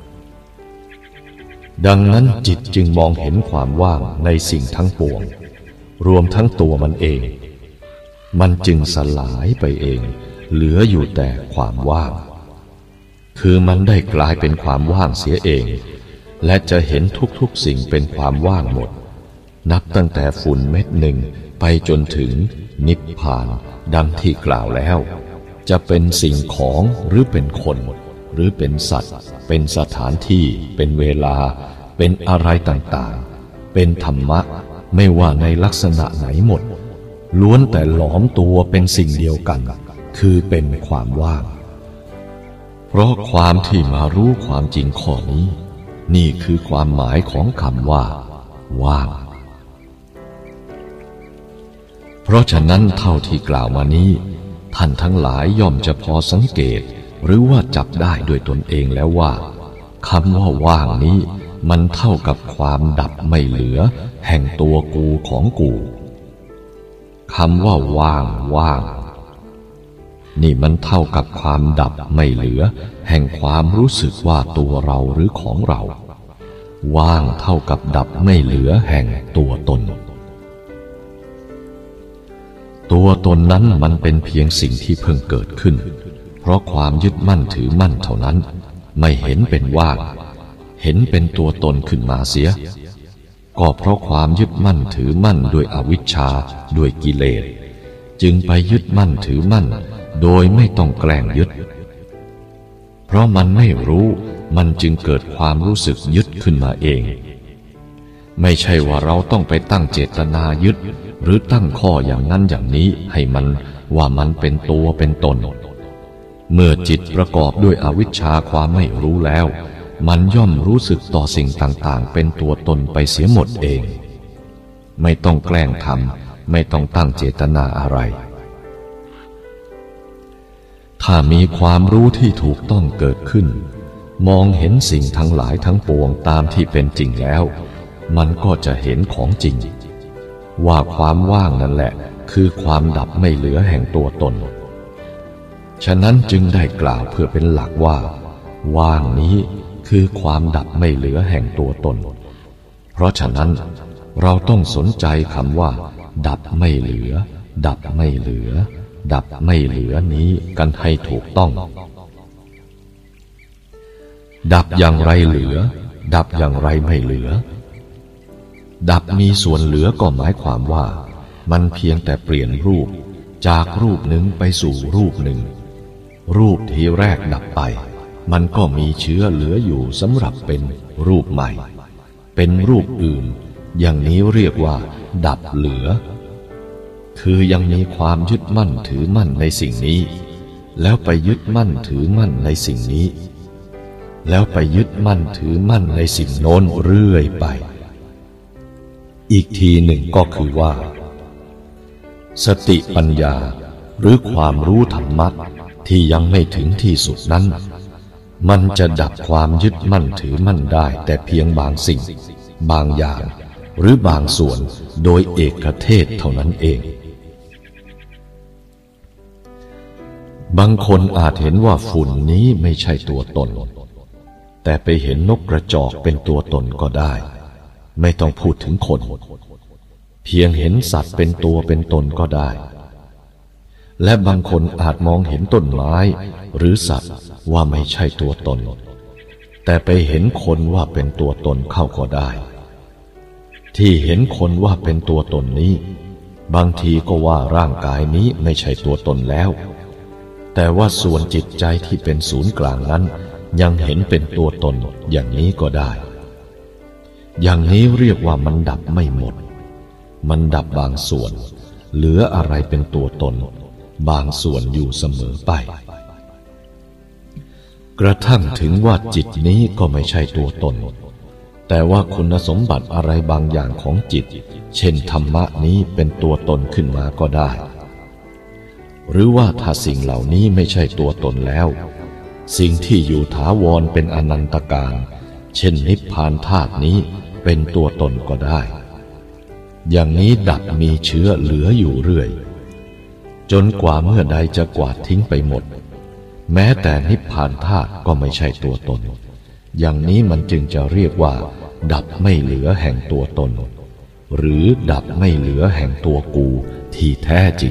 ดังนั้นจิตจึงมองเห็นความว่างในสิ่งทั้งปวงรวมทั้งตัวมันเองมันจึงสลายไปเองเหลืออยู่แต่ความว่างคือมันได้กลายเป็นความว่างเสียเองและจะเห็นทุกๆสิ่งเป็นความว่างหมดนับตั้งแต่ฝุ่นเม็ดหนึ่งไปจนถึงนิพพานดังที่กล่าวแล้วจะเป็นสิ่งของหรือเป็นคนหรือเป็นสัตว์เป็นสถานที่เป็นเวลาเป็นอะไรต่างๆเป็นธรรมะไม่ว่าในลักษณะไหนหมดล้วนแต่หลอมตัวเป็นสิ่งเดียวกันคือเป็นความว่างเพราะความที่มารู้ความจริงข้อนี้นี่คือความหมายของคำว่าว่างเพราะฉะนั้นเท่าที่กล่าวมานี้ท่านทั้งหลายย่อมจะพอสังเกตหรือว่าจับได้ด้วยตนเองแล้วว่าคำว่าว่างนี้มันเท่ากับความดับไม่เหลือแห่งตัวกูของกูคำว่าว่างนี่มันเท่ากับความดับไม่เหลือแห่งความรู้สึกว่าตัวเราหรือของเราว่างเท่ากับดับไม่เหลือแห่งตัวตนตัวตนนั้นมันเป็นเพียงสิ่งที่เพิ่งเกิดขึ้นเพราะความยึดมั่นถือมั่นเท่านั้นไม่เห็นเป็นว่างเห็นเป็นตัวตนขึ้นมาเสียก็เพราะความยึดมั่นถือมั่นด้วยอวิชชาด้วยกิเลสจึงไปยึดมั่นถือมั่นโดยไม่ต้องแกล้งยึดเพราะมันไม่รู้มันจึงเกิดความรู้สึกยึดขึ้นมาเองไม่ใช่ว่าเราต้องไปตั้งเจตนายึดหรือตั้งข้ออย่างนั้นอย่างนี้ให้มันว่ามันเป็นตัวเป็นตนเมื่อจิตประกอบด้วยอวิชชาความไม่รู้แล้วมันย่อมรู้สึกต่อสิ่งต่างๆเป็นตัวตนไปเสียหมดเองไม่ต้องแกล้งทำไม่ต้องตั้งเจตนาอะไรถ้ามีความรู้ที่ถูกต้องเกิดขึ้นมองเห็นสิ่งทั้งหลายทั้งปวงตามที่เป็นจริงแล้วมันก็จะเห็นของจริงว่าความว่างนั่นแหละคือความดับไม่เหลือแห่งตัวตนฉะนั้นจึงได้กล่าวเพื่อเป็นหลักว่าว่างนี้คือความดับไม่เหลือแห่งตัวตนเพราะฉะนั้นเราต้องสนใจคำว่าดับไม่เหลือดับไม่เหลือดับไม่เหลือนี้กันให้ถูกต้องดับอย่างไรเหลือดับอย่างไรไม่เหลือดับมีส่วนเหลือก็หมายความว่ามันเพียงแต่เปลี่ยนรูปจากรูปหนึ่งไปสู่รูปหนึ่งรูปที่แรกดับไปมันก็มีเชื้อเหลืออยู่สำหรับเป็นรูปใหม่เป็นรูปอื่นอย่างนี้เรียกว่าดับเหลือคือยังมีความยึดมั่นถือมั่นในสิ่งนี้แล้วไปยึดมั่นถือมั่นในสิ่งนี้แล้วไปยึดมั่นถือมั่นในสิ่งโน้นเรื่อยไปอีกทีหนึ่งก็คือว่าสติปัญญาหรือความรู้ธรรมะที่ยังไม่ถึงที่สุดนั้นมันจะดับความยึดมั่นถือมั่นได้แต่เพียงบางสิ่งบางอย่างหรือบางส่วนโดยเอกเทศเท่านั้นเองบางคนอาจเห็นว่าฝุ่นนี้ไม่ใช่ตัวตนแต่ไปเห็นนกกระจอกเป็นตัวตนก็ได้ไม่ต้องพูดถึงคนเพียงเห็นสัตว์เป็นตัวเป็นตนก็ได้และบางคนอาจมองเห็นต้นไม้หรือสัตว์ว่าไม่ใช่ตัวตนแต่ไปเห็นคนว่าเป็นตัวตนเข้าก็ได้ที่เห็นคนว่าเป็นตัวตนนี้บางทีก็ว่าร่างกายนี้ไม่ใช่ตัวตนแล้วแต่ว่าส่วนจิตใจที่เป็นศูนย์กลางนั้นยังเห็นเป็นตัวตนอย่างนี้ก็ได้อย่างนี้เรียกว่ามันดับไม่หมดมันดับบางส่วนเหลืออะไรเป็นตัวตนบางส่วนอยู่เสมอไปกระทั่งถึงว่าจิตนี้ก็ไม่ใช่ตัวตนแต่ว่าคุณสมบัติอะไรบางอย่างของจิตเช่นธรรมะนี้เป็นตัวตนขึ้นมาก็ได้หรือว่าถ้าสิ่งเหล่านี้ไม่ใช่ตัวตนแล้วสิ่งที่อยู่ถาวรเป็นอนันตการเช่นนิพพานธาตุนี้เป็นตัวตนก็ได้อย่างนี้ดับมีเชื้อเหลืออยู่เรื่อยจนกว่าเมื่อใดจะกวาดทิ้งไปหมดแม้แต่นิพพานธาตุก็ไม่ใช่ตัวตนอย่างนี้มันจึงจะเรียกว่าดับไม่เหลือแห่งตัวตนหรือดับไม่เหลือแห่งตัวกูที่แท้จริง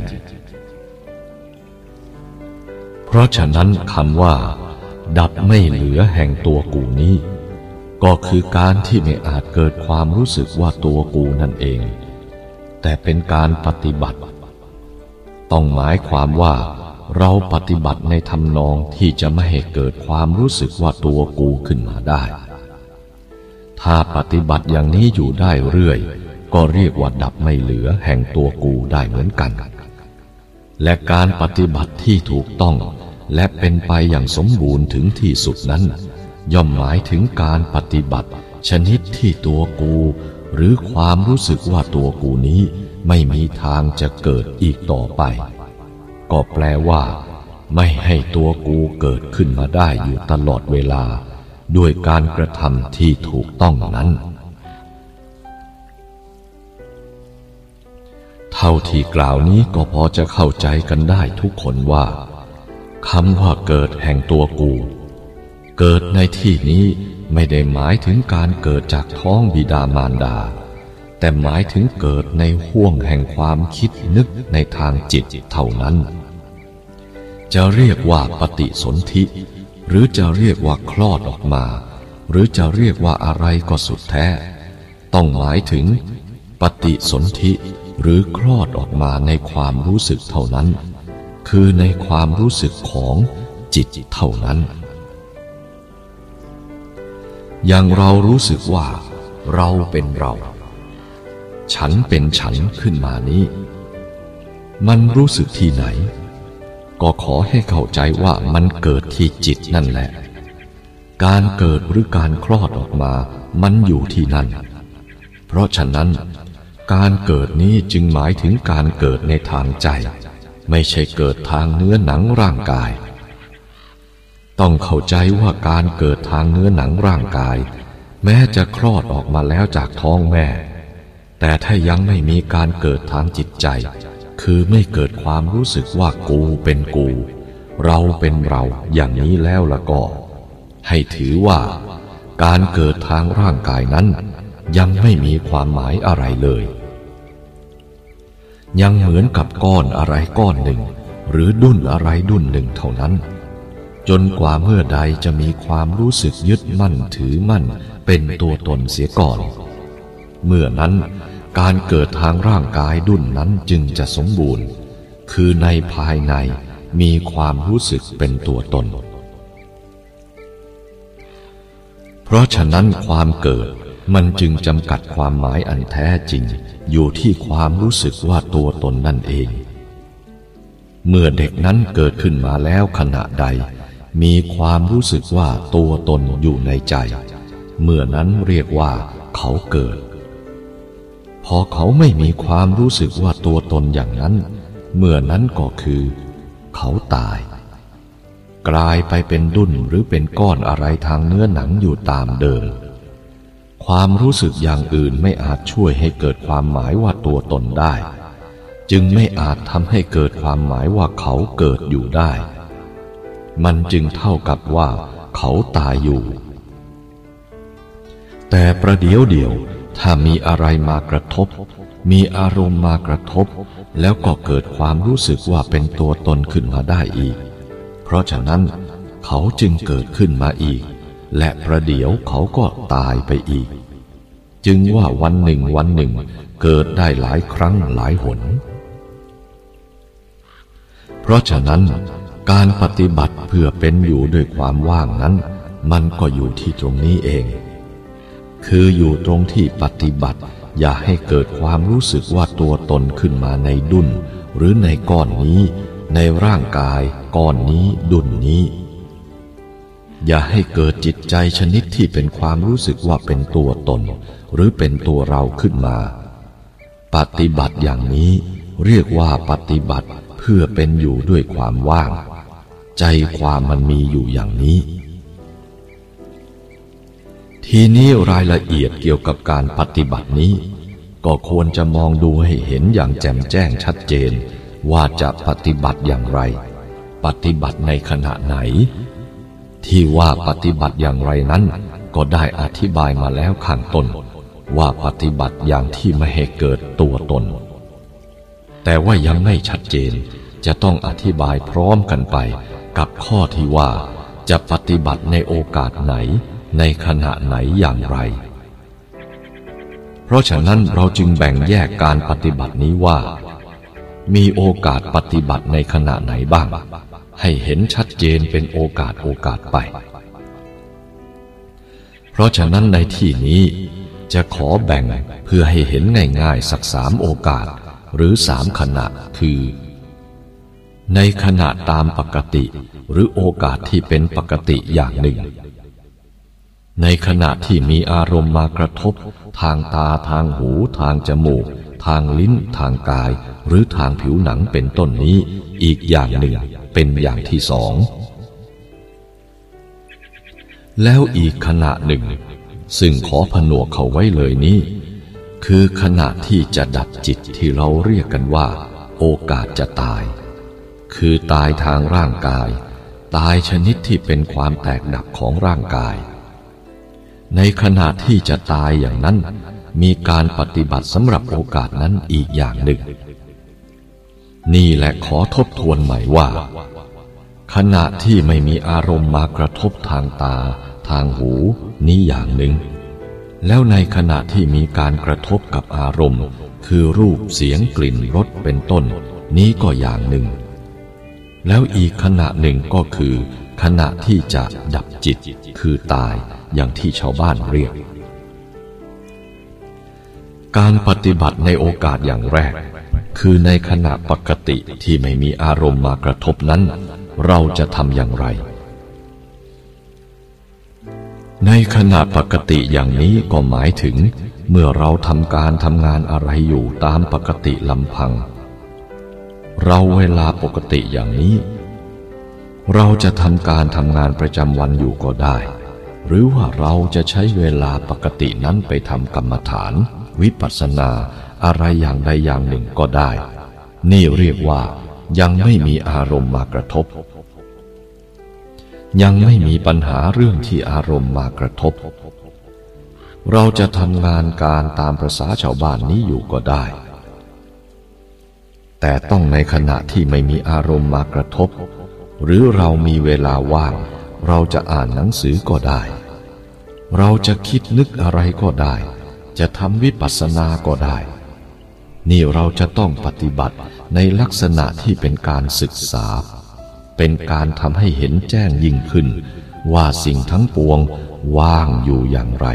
เพราะฉะนั้นคำว่าดับไม่เหลือแห่งตัวกูนี้ก็คือการที่ไม่อาจเกิดความรู้สึกว่าตัวกูนั่นเองแต่เป็นการปฏิบัติต้องหมายความว่าเราปฏิบัติในทำนองที่จะไม่ให้เกิดความรู้สึกว่าตัวกูขึ้นมาได้ถ้าปฏิบัติอย่างนี้อยู่ได้เรื่อยก็เรียกว่าดับไม่เหลือแห่งตัวกูได้เหมือนกันและการปฏิบัติที่ถูกต้องและเป็นไปอย่างสมบูรณ์ถึงที่สุดนั้นย่อมหมายถึงการปฏิบัติชนิดที่ตัวกูหรือความรู้สึกว่าตัวกูนี้ไม่มีทางจะเกิดอีกต่อไปก็แปลว่าไม่ให้ตัวกูเกิดขึ้นมาได้อยู่ตลอดเวลาด้วยการกระทำที่ถูกต้องนั้นเท่าที่กล่าวนี้ก็พอจะเข้าใจกันได้ทุกคนว่าคำว่าเกิดแห่งตัวกูเกิดในที่นี้ไม่ได้หมายถึงการเกิดจากท้องบิดามารดาแต่หมายถึงเกิดในห้วงแห่งความคิดนึกในทางจิตเท่านั้นจะเรียกว่าปฏิสนธิหรือจะเรียกว่าคลอดออกมาหรือจะเรียกว่าอะไรก็สุดแท้ต้องหมายถึงปฏิสนธิหรือคลอดออกมาในความรู้สึกเท่านั้นคือในความรู้สึกของจิตเท่านั้นอย่างเรารู้สึกว่าเราเป็นเราฉันเป็นฉันขึ้นมานี้มันรู้สึกที่ไหนก็ขอให้เข้าใจว่ามันเกิดที่จิตนั่นแหละการเกิดหรือการคลอดออกมามันอยู่ที่นั่นเพราะฉะนั้นการเกิดนี้จึงหมายถึงการเกิดในทางใจไม่ใช่เกิดทางเนื้อหนังร่างกายต้องเข้าใจว่าการเกิดทางเนื้อหนังร่างกายแม้จะคลอดออกมาแล้วจากท้องแม่แต่ถ้ายังไม่มีการเกิดทางจิตใจคือไม่เกิดความรู้สึกว่ากูเป็นกูเราเป็นเราอย่างนี้แล้วล่ะก็ให้ถือว่าการเกิดทางร่างกายนั้นยังไม่มีความหมายอะไรเลยยังเหมือนกับก้อนอะไรก้อนหนึ่งหรือดุ้นอะไรดุ้นหนึ่งเท่านั้นจนกว่าเมื่อใดจะมีความรู้สึกยึดมั่นถือมั่นเป็นตัวตนเสียก่อนเมื่อนั้นการเกิดทางร่างกายดุ้นนั้นจึงจะสมบูรณ์คือในภายในมีความรู้สึกเป็นตัวตนเพราะฉะนั้นความเกิดมันจึงจำกัดความหมายอันแท้จริงอยู่ที่ความรู้สึกว่าตัวตนนั่นเองเมื่อเด็กนั้นเกิดขึ้นมาแล้วขณะใดมีความรู้สึกว่าตัวตนอยู่ในใจเมื่อนั้นเรียกว่าเขาเกิดพพอเขาไม่มีความรู้สึกว่าตัวตนอย่างนั้นเมื่อนั้นก็คือเขาตายกลายไปเป็นดุ้นหรือเป็นก้อนอะไรทางเนื้อหนังอยู่ตามเดิมความรู้สึกอย่างอื่นไม่อาจช่วยให้เกิดความหมายว่าตัวตนได้จึงไม่อาจทำให้เกิดความหมายว่าเขาเกิดอยู่ได้มันจึงเท่ากับว่าเขาตายอยู่แต่ประเดี๋ยวถ้ามีอะไรมากระทบมีอารมณ์มากระทบแล้วก็เกิดความรู้สึกว่าเป็นตัวตนขึ้นมาได้อีกเพราะฉะนั้นเขาจึงเกิดขึ้นมาอีกและประเดี๋ยวเขาก็ตายไปอีกจึงว่าวันหนึ่งเกิดได้หลายครั้งหลายหนเพราะฉะนั้นการปฏิบัติเพื่อเป็นอยู่ด้วยความว่างนั้นมันก็อยู่ที่ตรงนี้เองคืออยู่ตรงที่ปฏิบัติอย่าให้เกิดความรู้สึกว่าตัวตนขึ้นมาในดุลหรือในก้อนนี้ในร่างกายก้อนนี้ดุลนี้อย่าให้เกิดจิตใจชนิดที่เป็นความรู้สึกว่าเป็นตัวตนหรือเป็นตัวเราขึ้นมาปฏิบัติอย่างนี้เรียกว่าปฏิบัติเพื่อเป็นอยู่ด้วยความว่างใจความมันมีอยู่อย่างนี้ทีนี้รายละเอียดเกี่ยวกับการปฏิบัตินี้ก็ควรจะมองดูให้เห็นอย่างแจ่มแจ้งชัดเจนว่าจะปฏิบัติอย่างไรปฏิบัติในขณะไหนที่ว่าปฏิบัติอย่างไรนั้นก็ได้อธิบายมาแล้วข้างต้นว่าปฏิบัติอย่างที่ไม่ให้เกิดตัวตนแต่ว่ายังไม่ชัดเจนจะต้องอธิบายพร้อมกันไปกับข้อที่ว่าจะปฏิบัติในโอกาสไหนในขณะไหนอย่างไรเพราะฉะนั้นเราจึงแบ่งแยกการปฏิบัตินี้ว่ามีโอกาสปฏิบัติในขณะไหนบ้างให้เห็นชัดเจนเป็นโอกาสไปเพราะฉะนั้นในที่นี้จะขอแบ่งเพื่อให้เห็นง่ายๆสัก3โอกาสหรือ3ขณะคือในขณะตามปกติหรือโอกาสที่เป็นปกติอย่างหนึ่งในขณะที่มีอารมณ์มากระทบทางตาทางหูทางจมูกทางลิ้นทางกายหรือทางผิวหนังเป็นต้นนี้อีกอย่างหนึ่งเป็นอย่างที่2แล้วอีกขณะหนึ่งซึ่งขอผนวกเข้าไว้เลยนี้คือขณะที่จะดับจิตที่เราเรียกกันว่าโอกาสจะตายคือตายทางร่างกายตายชนิดที่เป็นความแตกดับของร่างกายในขณะที่จะตายอย่างนั้นมีการปฏิบัติสำหรับโอกาสนั้นอีกอย่างหนึ่งนี่แหละขอทบทวนใหม่ว่าขณะที่ไม่มีอารมณ์มากระทบทางตาทางหูนี้อย่างหนึ่งแล้วในขณะที่มีการกระทบกับอารมณ์คือรูปเสียงกลิ่นรสเป็นต้นนี้ก็อย่างหนึ่งแล้วอีกขณะหนึ่งก็คือขณะที่จะดับจิตคือตายอย่างที่ชาวบ้านเรียกการปฏิบัติในโอกาสอย่างแรกคือในขณะปกติที่ไม่มีอารมณ์มากระทบนั้นเราจะทำอย่างไรในขณะปกติอย่างนี้ก็หมายถึงเมื่อเราทำการทำงานอะไรอยู่ตามปกติลำพังเราเวลาปกติอย่างนี้เราจะทำการทำงานประจำวันอยู่ก็ได้หรือว่าเราจะใช้เวลาปกตินั้นไปทำกรรมฐานวิปัสสนาอะไรอย่างใดอย่างหนึ่งก็ได้นี่เรียกว่ายังไม่มีอารมณ์มากระทบยังไม่มีปัญหาเรื่องที่อารมณ์มากระทบเราจะทำงานการตามประสาชาวบ้านนี้อยู่ก็ได้แต่ต้องในขณะที่ไม่มีอารมณ์มากระทบหรือเรามีเวลาว่างเราจะอ่านหนังสือก็ได้เราจะคิดนึกอะไรก็ได้จะทำวิปัสสนาก็ได้นี่เราจะต้องปฏิบัติในลักษณะที่เป็นการศึกษาเป็นการทำให้เห็นแจ้งยิ่งขึ้นว่าสิ่งทั้งปวงว่างอยู่อย่างไร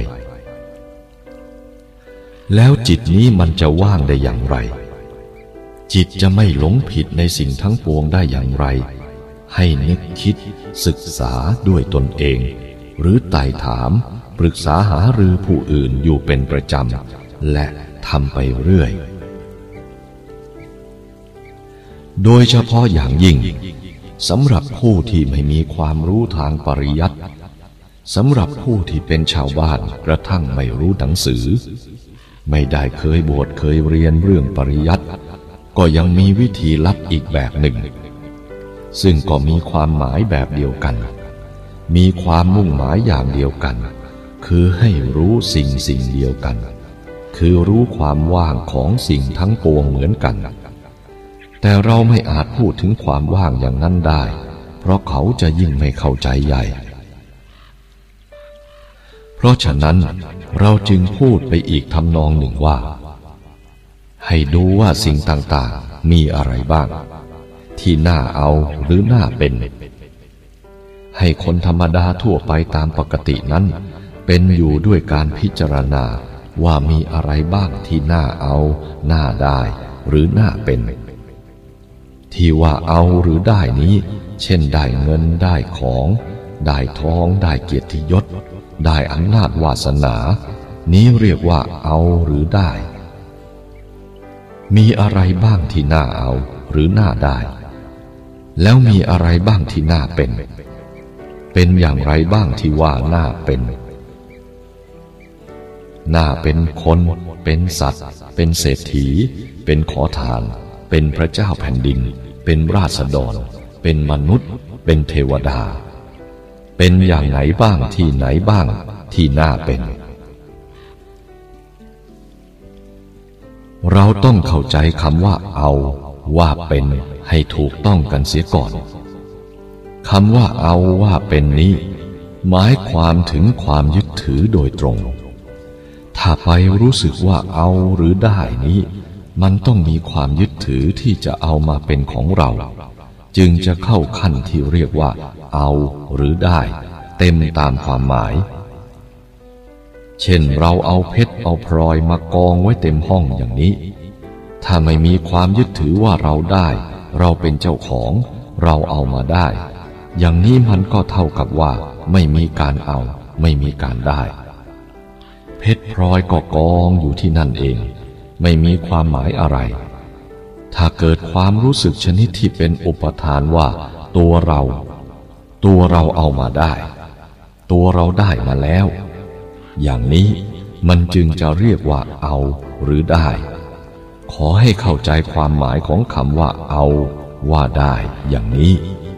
แล้วจิตนี้มันจะว่างได้อย่างไรจิตจะไม่หลงผิดในสิ่งทั้งปวงได้อย่างไรให้นึกคิดศึกษาด้วยตนเองหรือไต่ถามปรึกษาหารือผู้อื่นอยู่เป็นประจและทำไปเรื่อยโดยเฉพาะอย่างยิ่งสำหรับผู้ที่ไม่มีความรู้ทางปริยัติสำหรับผู้ที่เป็นชาวบ้านกระทั่งไม่รู้หนังสือไม่ได้เคยบวชเคยเรียนเรื่องปริยัติก็ยังมีวิธีลัดอีกแบบหนึ่งซึ่งก็มีความหมายแบบเดียวกันมีความมุ่งหมายอย่างเดียวกันคือให้รู้สิ่งเดียวกันคือรู้ความว่างของสิ่งทั้งปวงเหมือนกันแต่เราไม่อาจพูดถึงความว่างอย่างนั้นได้เพราะเขาจะยิ่งไม่เข้าใจใหญ่เพราะฉะนั้นเราจึงพูดไปอีกทำนองหนึ่งว่าให้ดูว่าสิ่งต่างๆมีอะไรบ้างที่น่าเอาหรือน่าเป็นให้คนธรรมดาทั่วไปตามปกตินั้นเป็นอยู่ด้วยการพิจารณาว่ามีอะไรบ้างที่น่าเอาน่าได้หรือน่าเป็นที่ว่าเอาหรือได้นี้เช่นได้เงินได้ของได้ทองได้เกียรติยศได้อำนาจวาสนานี้เรียกว่าเอาหรือได้มีอะไรบ้างที่น่าเอาหรือน่าได้แล้วมีอะไรบ้างที่น่าเป็นอย่างไรบ้างที่ว่าน่าเป็นน่าเป็นคนเป็นสัตว์เป็นเศรษฐีเป็นขอทานเป็นพระเจ้าแผ่นดินเป็นราษฎรเป็นมนุษย์เป็นเทวดาเป็นอย่างไหนบ้างที่ไหนบ้างที่น่าเป็นเราต้องเข้าใจคำว่าเอาว่าเป็นให้ถูกต้องกันเสียก่อนคำว่าเอาว่าเป็นนี้หมายความถึงความยึดถือโดยตรงถ้าไปรู้สึกว่าเอาหรือได้นี้มันต้องมีความยึดถือที่จะเอามาเป็นของเราจึงจะเข้าขั้นที่เรียกว่าเอาหรือได้เต็มตามความหมายเช่นเราเอาเพชรเอาพลอยมากองไว้เต็มห้องอย่างนี้ถ้าไม่มีความยึดถือว่าเราได้เราเป็นเจ้าของเราเอามาได้อย่างนี้มันก็เท่ากับว่าไม่มีการเอาไม่มีการได้เพชรพลอยก็กองอยู่ที่นั่นเองไม่มีความหมายอะไรถ้าเกิดความรู้สึกชนิดที่เป็นอุปทานว่าตัวเราเอามาได้ตัวเราได้มาแล้วอย่างนี้มันจึงจะเรียกว่าเอาหรือได้ขอให้เข้าใจความหมายของคำว่าเอาว่าได้อย่างนี้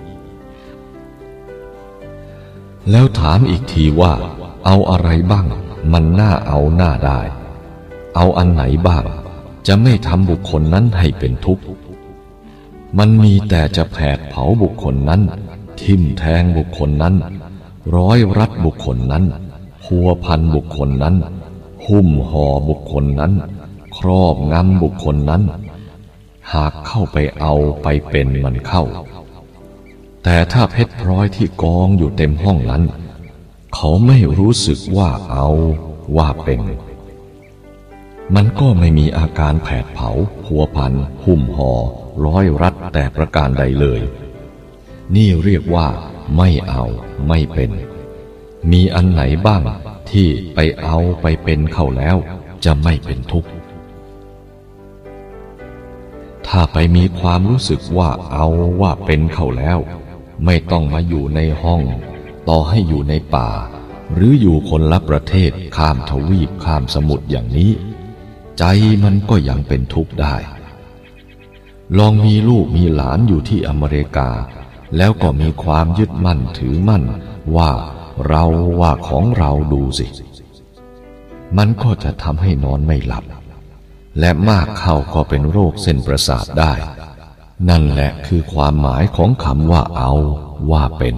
แล้วถามอีกทีว่าเอาอะไรบ้างมันน่าเอาน่าได้เอาอันไหนบ้างจะไม่ทำบุคคลนั้นให้เป็นทุกข์มันมีแต่จะแผดเผาบุคคลนั้นทิ่มแทงบุคคลนั้นร้อยรัดบุคคลนั้นพัวพันบุคคลนั้นหุ้มห่อบุคคลนั้นครอบงำบุคคลนั้นหากเข้าไปเอาไปเป็นมันเข้าแต่ถ้าเพชรพลอยที่กองอยู่เต็มห้องนั้นเขาไม่รู้สึกว่าเอาว่าเป็นมันก็ไม่มีอาการแผดเผาพัวพันหุ้มห่อร้อยรัดแต่ประการใดเลยนี่เรียกว่าไม่เอาไม่เป็นมีอันไหนบ้างที่ไปเอาไปเป็นเข้าแล้วจะไม่เป็นทุกข์ถ้าไปมีความรู้สึกว่าเอาว่าเป็นเข้าแล้วไม่ต้องมาอยู่ในห้องต่อให้อยู่ในป่าหรืออยู่คนละประเทศข้ามทวีปข้ามสมุทรอย่างนี้ใจมันก็ยังเป็นทุกข์ได้ลองมีลูกมีหลานอยู่ที่อเมริกาแล้วก็มีความยึดมั่นถือมั่นว่าเราว่าของเราดูสิมันก็จะทำให้นอนไม่หลับและมากเข้าก็เป็นโรคเส้นประสาทได้นั่นแหละคือความหมายของคำว่าเอาว่าเป็น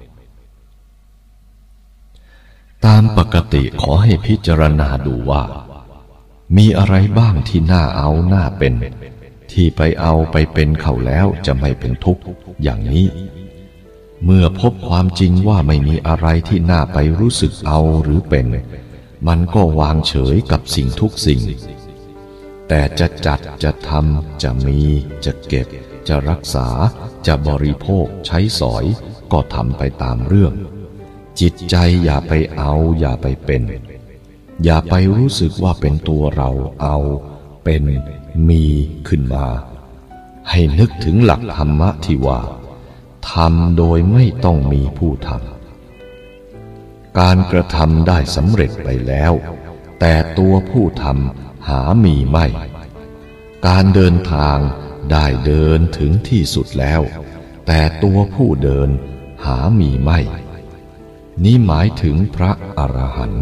ตามปกติขอให้พิจารณาดูว่ามีอะไรบ้างที่น่าเอาน่าเป็นที่ไปเอาไปเป็นเข้าแล้วจะไม่เป็นทุกข์อย่างนี้เมื่อพบความจริงว่าไม่มีอะไรที่น่าไปรู้สึกเอาหรือเป็นมันก็วางเฉยกับสิ่งทุกสิ่งแต่จะจัดจะทำจะมีจะเก็บจะรักษาจะบริโภคใช้สอยก็ทำไปตามเรื่องจิตใจอย่าไปเอาอย่าไปเป็นอย่าไปรู้สึกว่าเป็นตัวเราเอาเป็นมีขึ้นมาให้นึกถึงหลักธรรมะที่ว่าทำโดยไม่ต้องมีผู้ทำการกระทำได้สำเร็จไปแล้วแต่ตัวผู้ทำหามีไม่การเดินทางได้เดินถึงที่สุดแล้วแต่ตัวผู้เดินหามีไม่นี้หมายถึงพระอรหันต์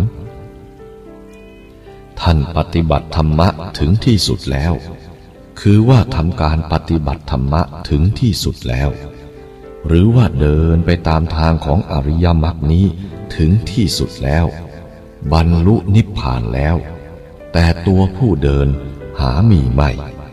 ท่านปฏิบัติธรรมะถึงที่สุดแล้วคือว่าทำการปฏิบัติธรรมะถึงที่สุดแล้วหรือว่าเดินไปตามทางของอริยมรรคนี้ถึงที่สุดแล้วบรรลุนิพพานแล้วแต่ตัวผู้เดินหามีไม่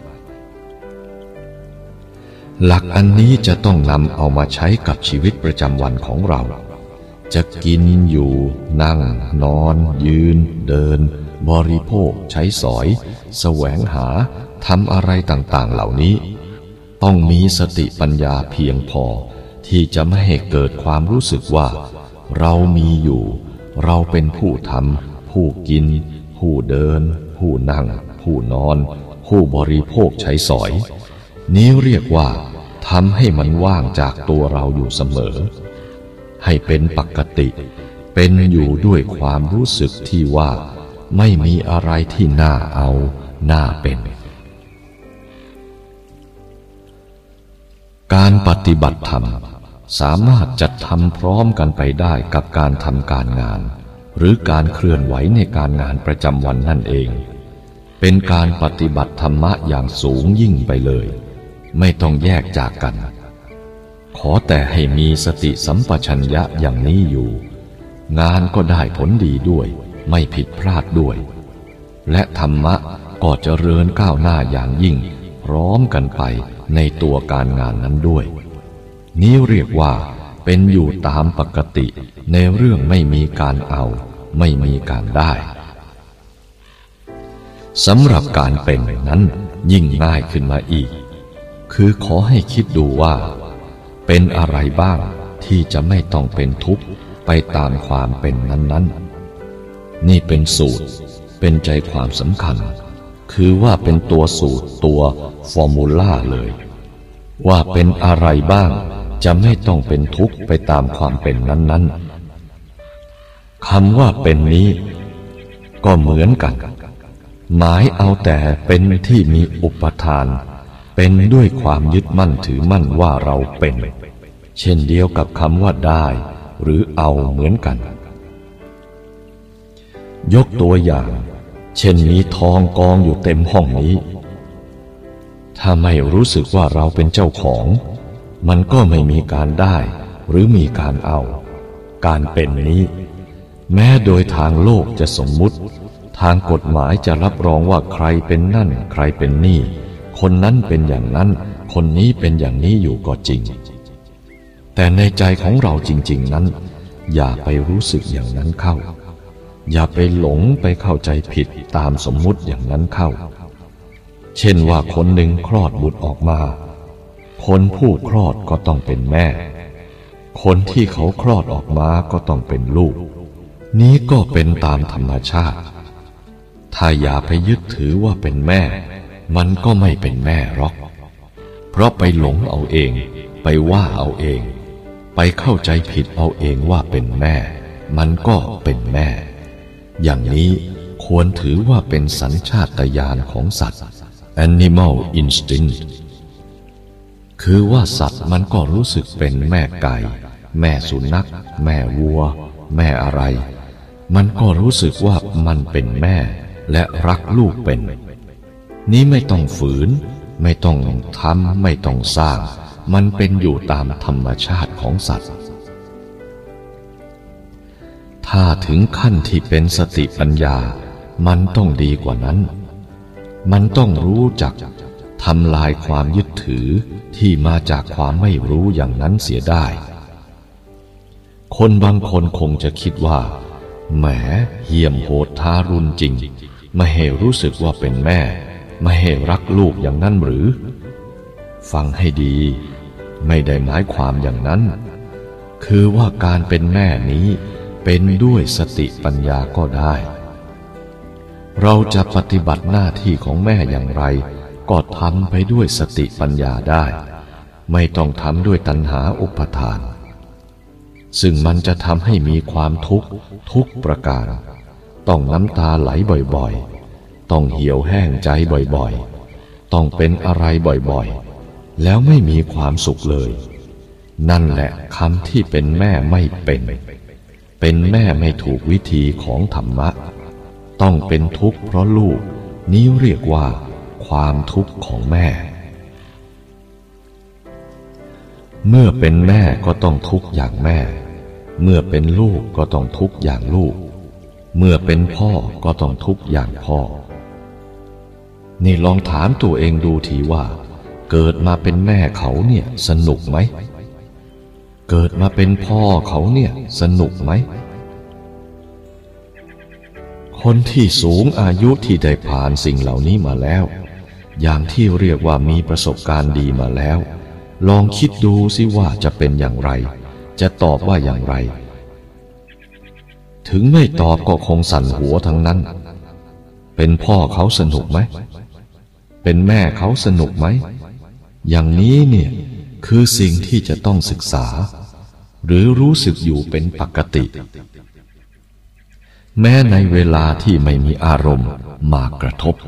หลักอันนี้จะต้องนำเอามาใช้กับชีวิตประจำวันของเราจะกินอยู่นั่งนอนยืนเดินบริโภคใช้สอยแสวงหาทำอะไรต่างๆเหล่านี้ต้องมีสติปัญญาเพียงพอที่จะไม่ให้เกิดความรู้สึกว่าเรามีอยู่เราเป็นผู้ทำผู้กินผู้เดินผู้นั่งผู้นอนผู้บริโภคใช้สอยนี้เรียกว่าทำให้มันว่างจากตัวเราอยู่เสมอให้เป็นปกติเป็นอยู่ด้วยความรู้สึกที่ว่าไม่มีอะไรที่น่าเอาน่าเป็นการปฏิบัติธรรมสามารถจัดทำพร้อมกันไปได้กับการทำการงานหรือการเคลื่อนไหวในการงานประจำวันนั่นเองเป็นการปฏิบัติธรรมะอย่างสูงยิ่งไปเลยไม่ต้องแยกจากกันขอแต่ให้มีสติสัมปชัญญะอย่างนี้อยู่งานก็ได้ผลดีด้วยไม่ผิดพลาดด้วยและธรรมะก็เจริญก้าวหน้าอย่างยิ่งพร้อมกันไปในตัวการงานนั้นด้วยนี้เรียกว่าเป็นอยู่ตามปกติในเรื่องไม่มีการเอาไม่มีการได้สำหรับการเป็นนั้นยิ่งง่ายขึ้นมาอีกคือขอให้คิดดูว่าเป็นอะไรบ้างที่จะไม่ต้องเป็นทุกข์ไปตามความเป็นนั้นๆนี่เป็นสูตรเป็นใจความสำคัญคือว่าเป็นตัวสูตรตัวฟอร์มูล่าเลยว่าเป็นอะไรบ้างจะไม่ต้องเป็นทุกข์ไปตามความเป็นนั้นๆคำว่าเป็นนี้ก็เหมือนกันหมายเอาแต่เป็นที่มีอุปทานเป็นด้วยความยึดมั่นถือมั่นว่าเราเป็นเช่นเดียวกับคำว่าได้หรือเอาเหมือนกันยกตัวอย่างเช่นมีทองกองอยู่เต็มห้องนี้ถ้าไม่รู้สึกว่าเราเป็นเจ้าของมันก็ไม่มีการได้หรือมีการเอาการเป็นนี้แม้โดยทางโลกจะสมมุติทางกฎหมายจะรับรองว่าใครเป็นนั่นใครเป็นนี่คนนั้นเป็นอย่างนั้นคนนี้เป็นอย่างนี้อยู่ก็จริงแต่ในใจของเราจริงๆนั้นอย่าไปรู้สึกอย่างนั้นเข้าอย่าไปหลงไปเข้าใจผิดตามสมมุติอย่างนั้นเข้าเช่นว่าคนหนึ่งคลอดบุตรออกมาคนผู้คลอดก็ต้องเป็นแม่คนที่เขาคลอดออกมาก็ต้องเป็นลูกนี้ก็เป็นตามธรรมชาติถ้าอย่าไปยึดถือว่าเป็นแม่มันก็ไม่เป็นแม่หรอกเพราะไปหลงเอาเองไปว่าเอาเองไปเข้าใจผิดเอาเองว่าเป็นแม่มันก็เป็นแม่อย่างนี้ควรถือว่าเป็นสัญชาตญาณของสัตว์ Animal Instinct คือว่าสัตว์มันก็รู้สึกเป็นแม่ไก่แม่สุนัขแม่วัวแม่อะไรมันก็รู้สึกว่ามันเป็นแม่และรักลูกเป็นนี้ไม่ต้องฝืนไม่ต้องทำไม่ต้องสร้างมันเป็นอยู่ตามธรรมชาติของสัตว์ถ้าถึงขั้นที่เป็นสติปัญญามันต้องดีกว่านั้นมันต้องรู้จักทำลายความยึดถือที่มาจากความไม่รู้อย่างนั้นเสียได้คนบางคนคงจะคิดว่าแหมเหี้ยมโหดทารุณจริงไม่ให้รู้สึกว่าเป็นแม่ไม่ให้รักลูกอย่างนั้นหรือฟังให้ดีไม่ได้หมายความอย่างนั้นคือว่าการเป็นแม่นี้เป็นด้วยสติปัญญาก็ได้เราจะปฏิบัติหน้าที่ของแม่อย่างไรก็ทำไปด้วยสติปัญญาได้ไม่ต้องทำด้วยตัณหาอุปทานซึ่งมันจะทำให้มีความทุกข์ทุกประการต้องน้ำตาไหลบ่อยๆต้องเหี่ยวแห้งใจบ่อยๆต้องเป็นอะไรบ่อยๆแล้วไม่มีความสุขเลยนั่นแหละคำที่เป็นแม่ไม่เป็นแม่ไม่ถูกวิธีของธรรมะต้องเป็นทุกข์เพราะลูกนี้เรียกว่าความทุกข์ของแม่เมื่อเป็นแม่ก็ต้องทุกข์อย่างแม่เมื่อเป็นลูกก็ต้องทุกข์อย่างลูกเมื่อเป็นพ่อก็ต้องทุกข์อย่างพ่อนี่ลองถามตัวเองดูทีว่าเกิดมาเป็นแม่เขาเนี่ยสนุกไหมเกิดมาเป็นพ่อเขาเนี่ยสนุกไหมคนที่สูงอายุที่ได้ผ่านสิ่งเหล่านี้มาแล้วอย่างที่เรียกว่ามีประสบการณ์ดีมาแล้วลองคิดดูสิว่าจะเป็นอย่างไรจะตอบว่าอย่างไรถึงไม่ตอบก็คงสั่นหัวทั้งนั้นเป็นพ่อเขาสนุกไหมเป็นแม่เขาสนุกไหมอย่างนี้เนี่ยคือสิ่งที่จะต้องศึกษาหรือรู้สึกอยู่เป็นปกติแม้ในเวลาที่ไม่มีอารมณ์มากระทบ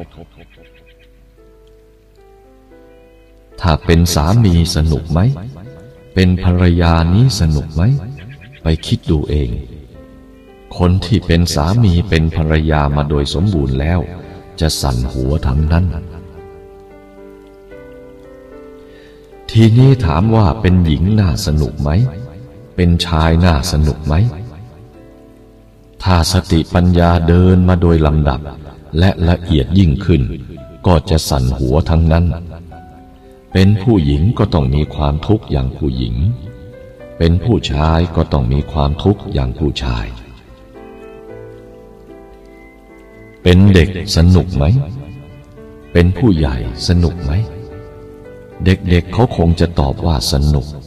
ถ้าเป็นสามีสนุกไหมเป็นภรรยานี้สนุกไหมไปคิดดูเองคนที่เป็นสามีเป็นภรรยามาโดยสมบูรณ์แล้วจะสั่นหัวทั้งนั้นทีนี้ถามว่าเป็นหญิงน่าสนุกไหมเป็นชายน่าสนุกไหมถ้าสติปัญญาเดินมาโดยลำดับและละเอียดยิ่งขึ้นก็จะสั่นหัวทั้งนั้นเป็นผู้หญิงก็ต้องมีความทุกข์อย่างผู้หญิงเป็นผู้ชายก็ต้องมีความทุกข์อย่างผู้ชายเป็นเด็กสนุกไหมเป็นผู้ใหญ่สนุกไหมเด็กๆเขาคงจะตอบว่าสนุก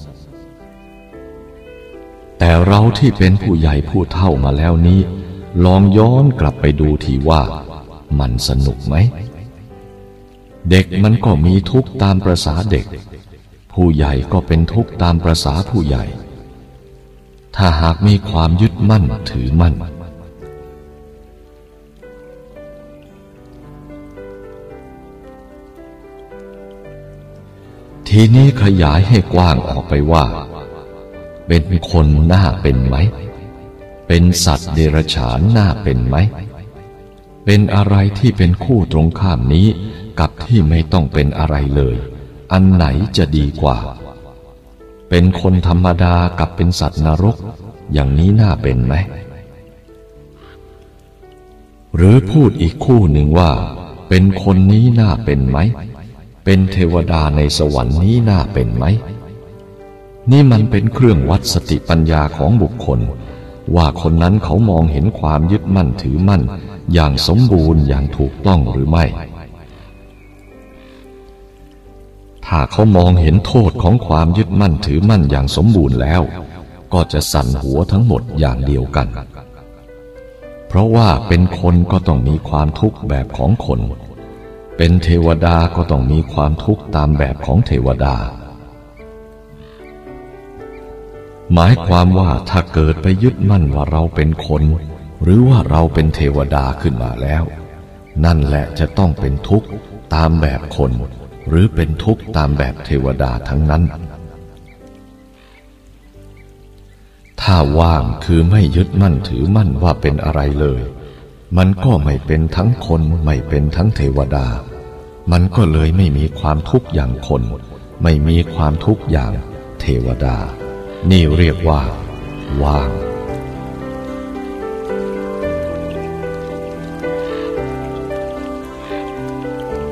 แต่เราที่เป็นผู้ใหญ่ผู้เฒ่ามาแล้วนี้ลองย้อนกลับไปดูทีว่ามันสนุกไหมเด็กมันก็มีทุกข์ตามประสาเด็กผู้ใหญ่ก็เป็นทุกข์ตามประสาผู้ใหญ่ถ้าหากมีความยึดมั่นถือมั่นทีนี้ขยายให้กว้างออกไปว่าเป็นคนน่าเป็นไหมเป็นสัตว์เดรัจฉานน่าเป็นไหมเป็นอะไรที่เป็นคู่ตรงข้ามนี้กับที่ไม่ต้องเป็นอะไรเลยอันไหนจะดีกว่าเป็นคนธรรมดากับเป็นสัตว์นรกอย่างนี้น่าเป็นไหมหรือพูดอีกคู่หนึ่งว่าเป็นคนนี้น่าเป็นไหมเป็นเทวดาในสวรรค์นี้น่าเป็นไหมนี่มันเป็นเครื่องวัดสติปัญญาของบุคคลว่าคนนั้นเขามองเห็นความยึดมั่นถือมั่นอย่างสมบูรณ์อย่างถูกต้องหรือไม่ถ้าเขามองเห็นโทษของความยึดมั่นถือมั่นอย่างสมบูรณ์แล้วก็จะสั่นหัวทั้งหมดอย่างเดียวกันเพราะว่าเป็นคนก็ต้องมีความทุกข์แบบของคนเป็นเทวดาก็ต้องมีความทุกข์ตามแบบของเทวดาหมายความว่าถ้าเกิดไปยึดมั่นว่าเราเป็นคนหรือว่าเราเป็นเทวดาขึ้นมาแล้วนั่นแหละจะต้องเป็นทุกข์ตามแบบคนหรือเป็นทุกข์ตามแบบเทวดาทั้งนั้นถ้าว่างคือไม่ยึดมั่นถือมั่นว่าเป็นอะไรเลยมันก็ไม่เป็นทั้งคนไม่เป็นทั้งเทวดามันก็เลยไม่มีความทุกข์อย่างคนไม่มีความทุกข์อย่างเทวดานี่เรียกว่าว่าง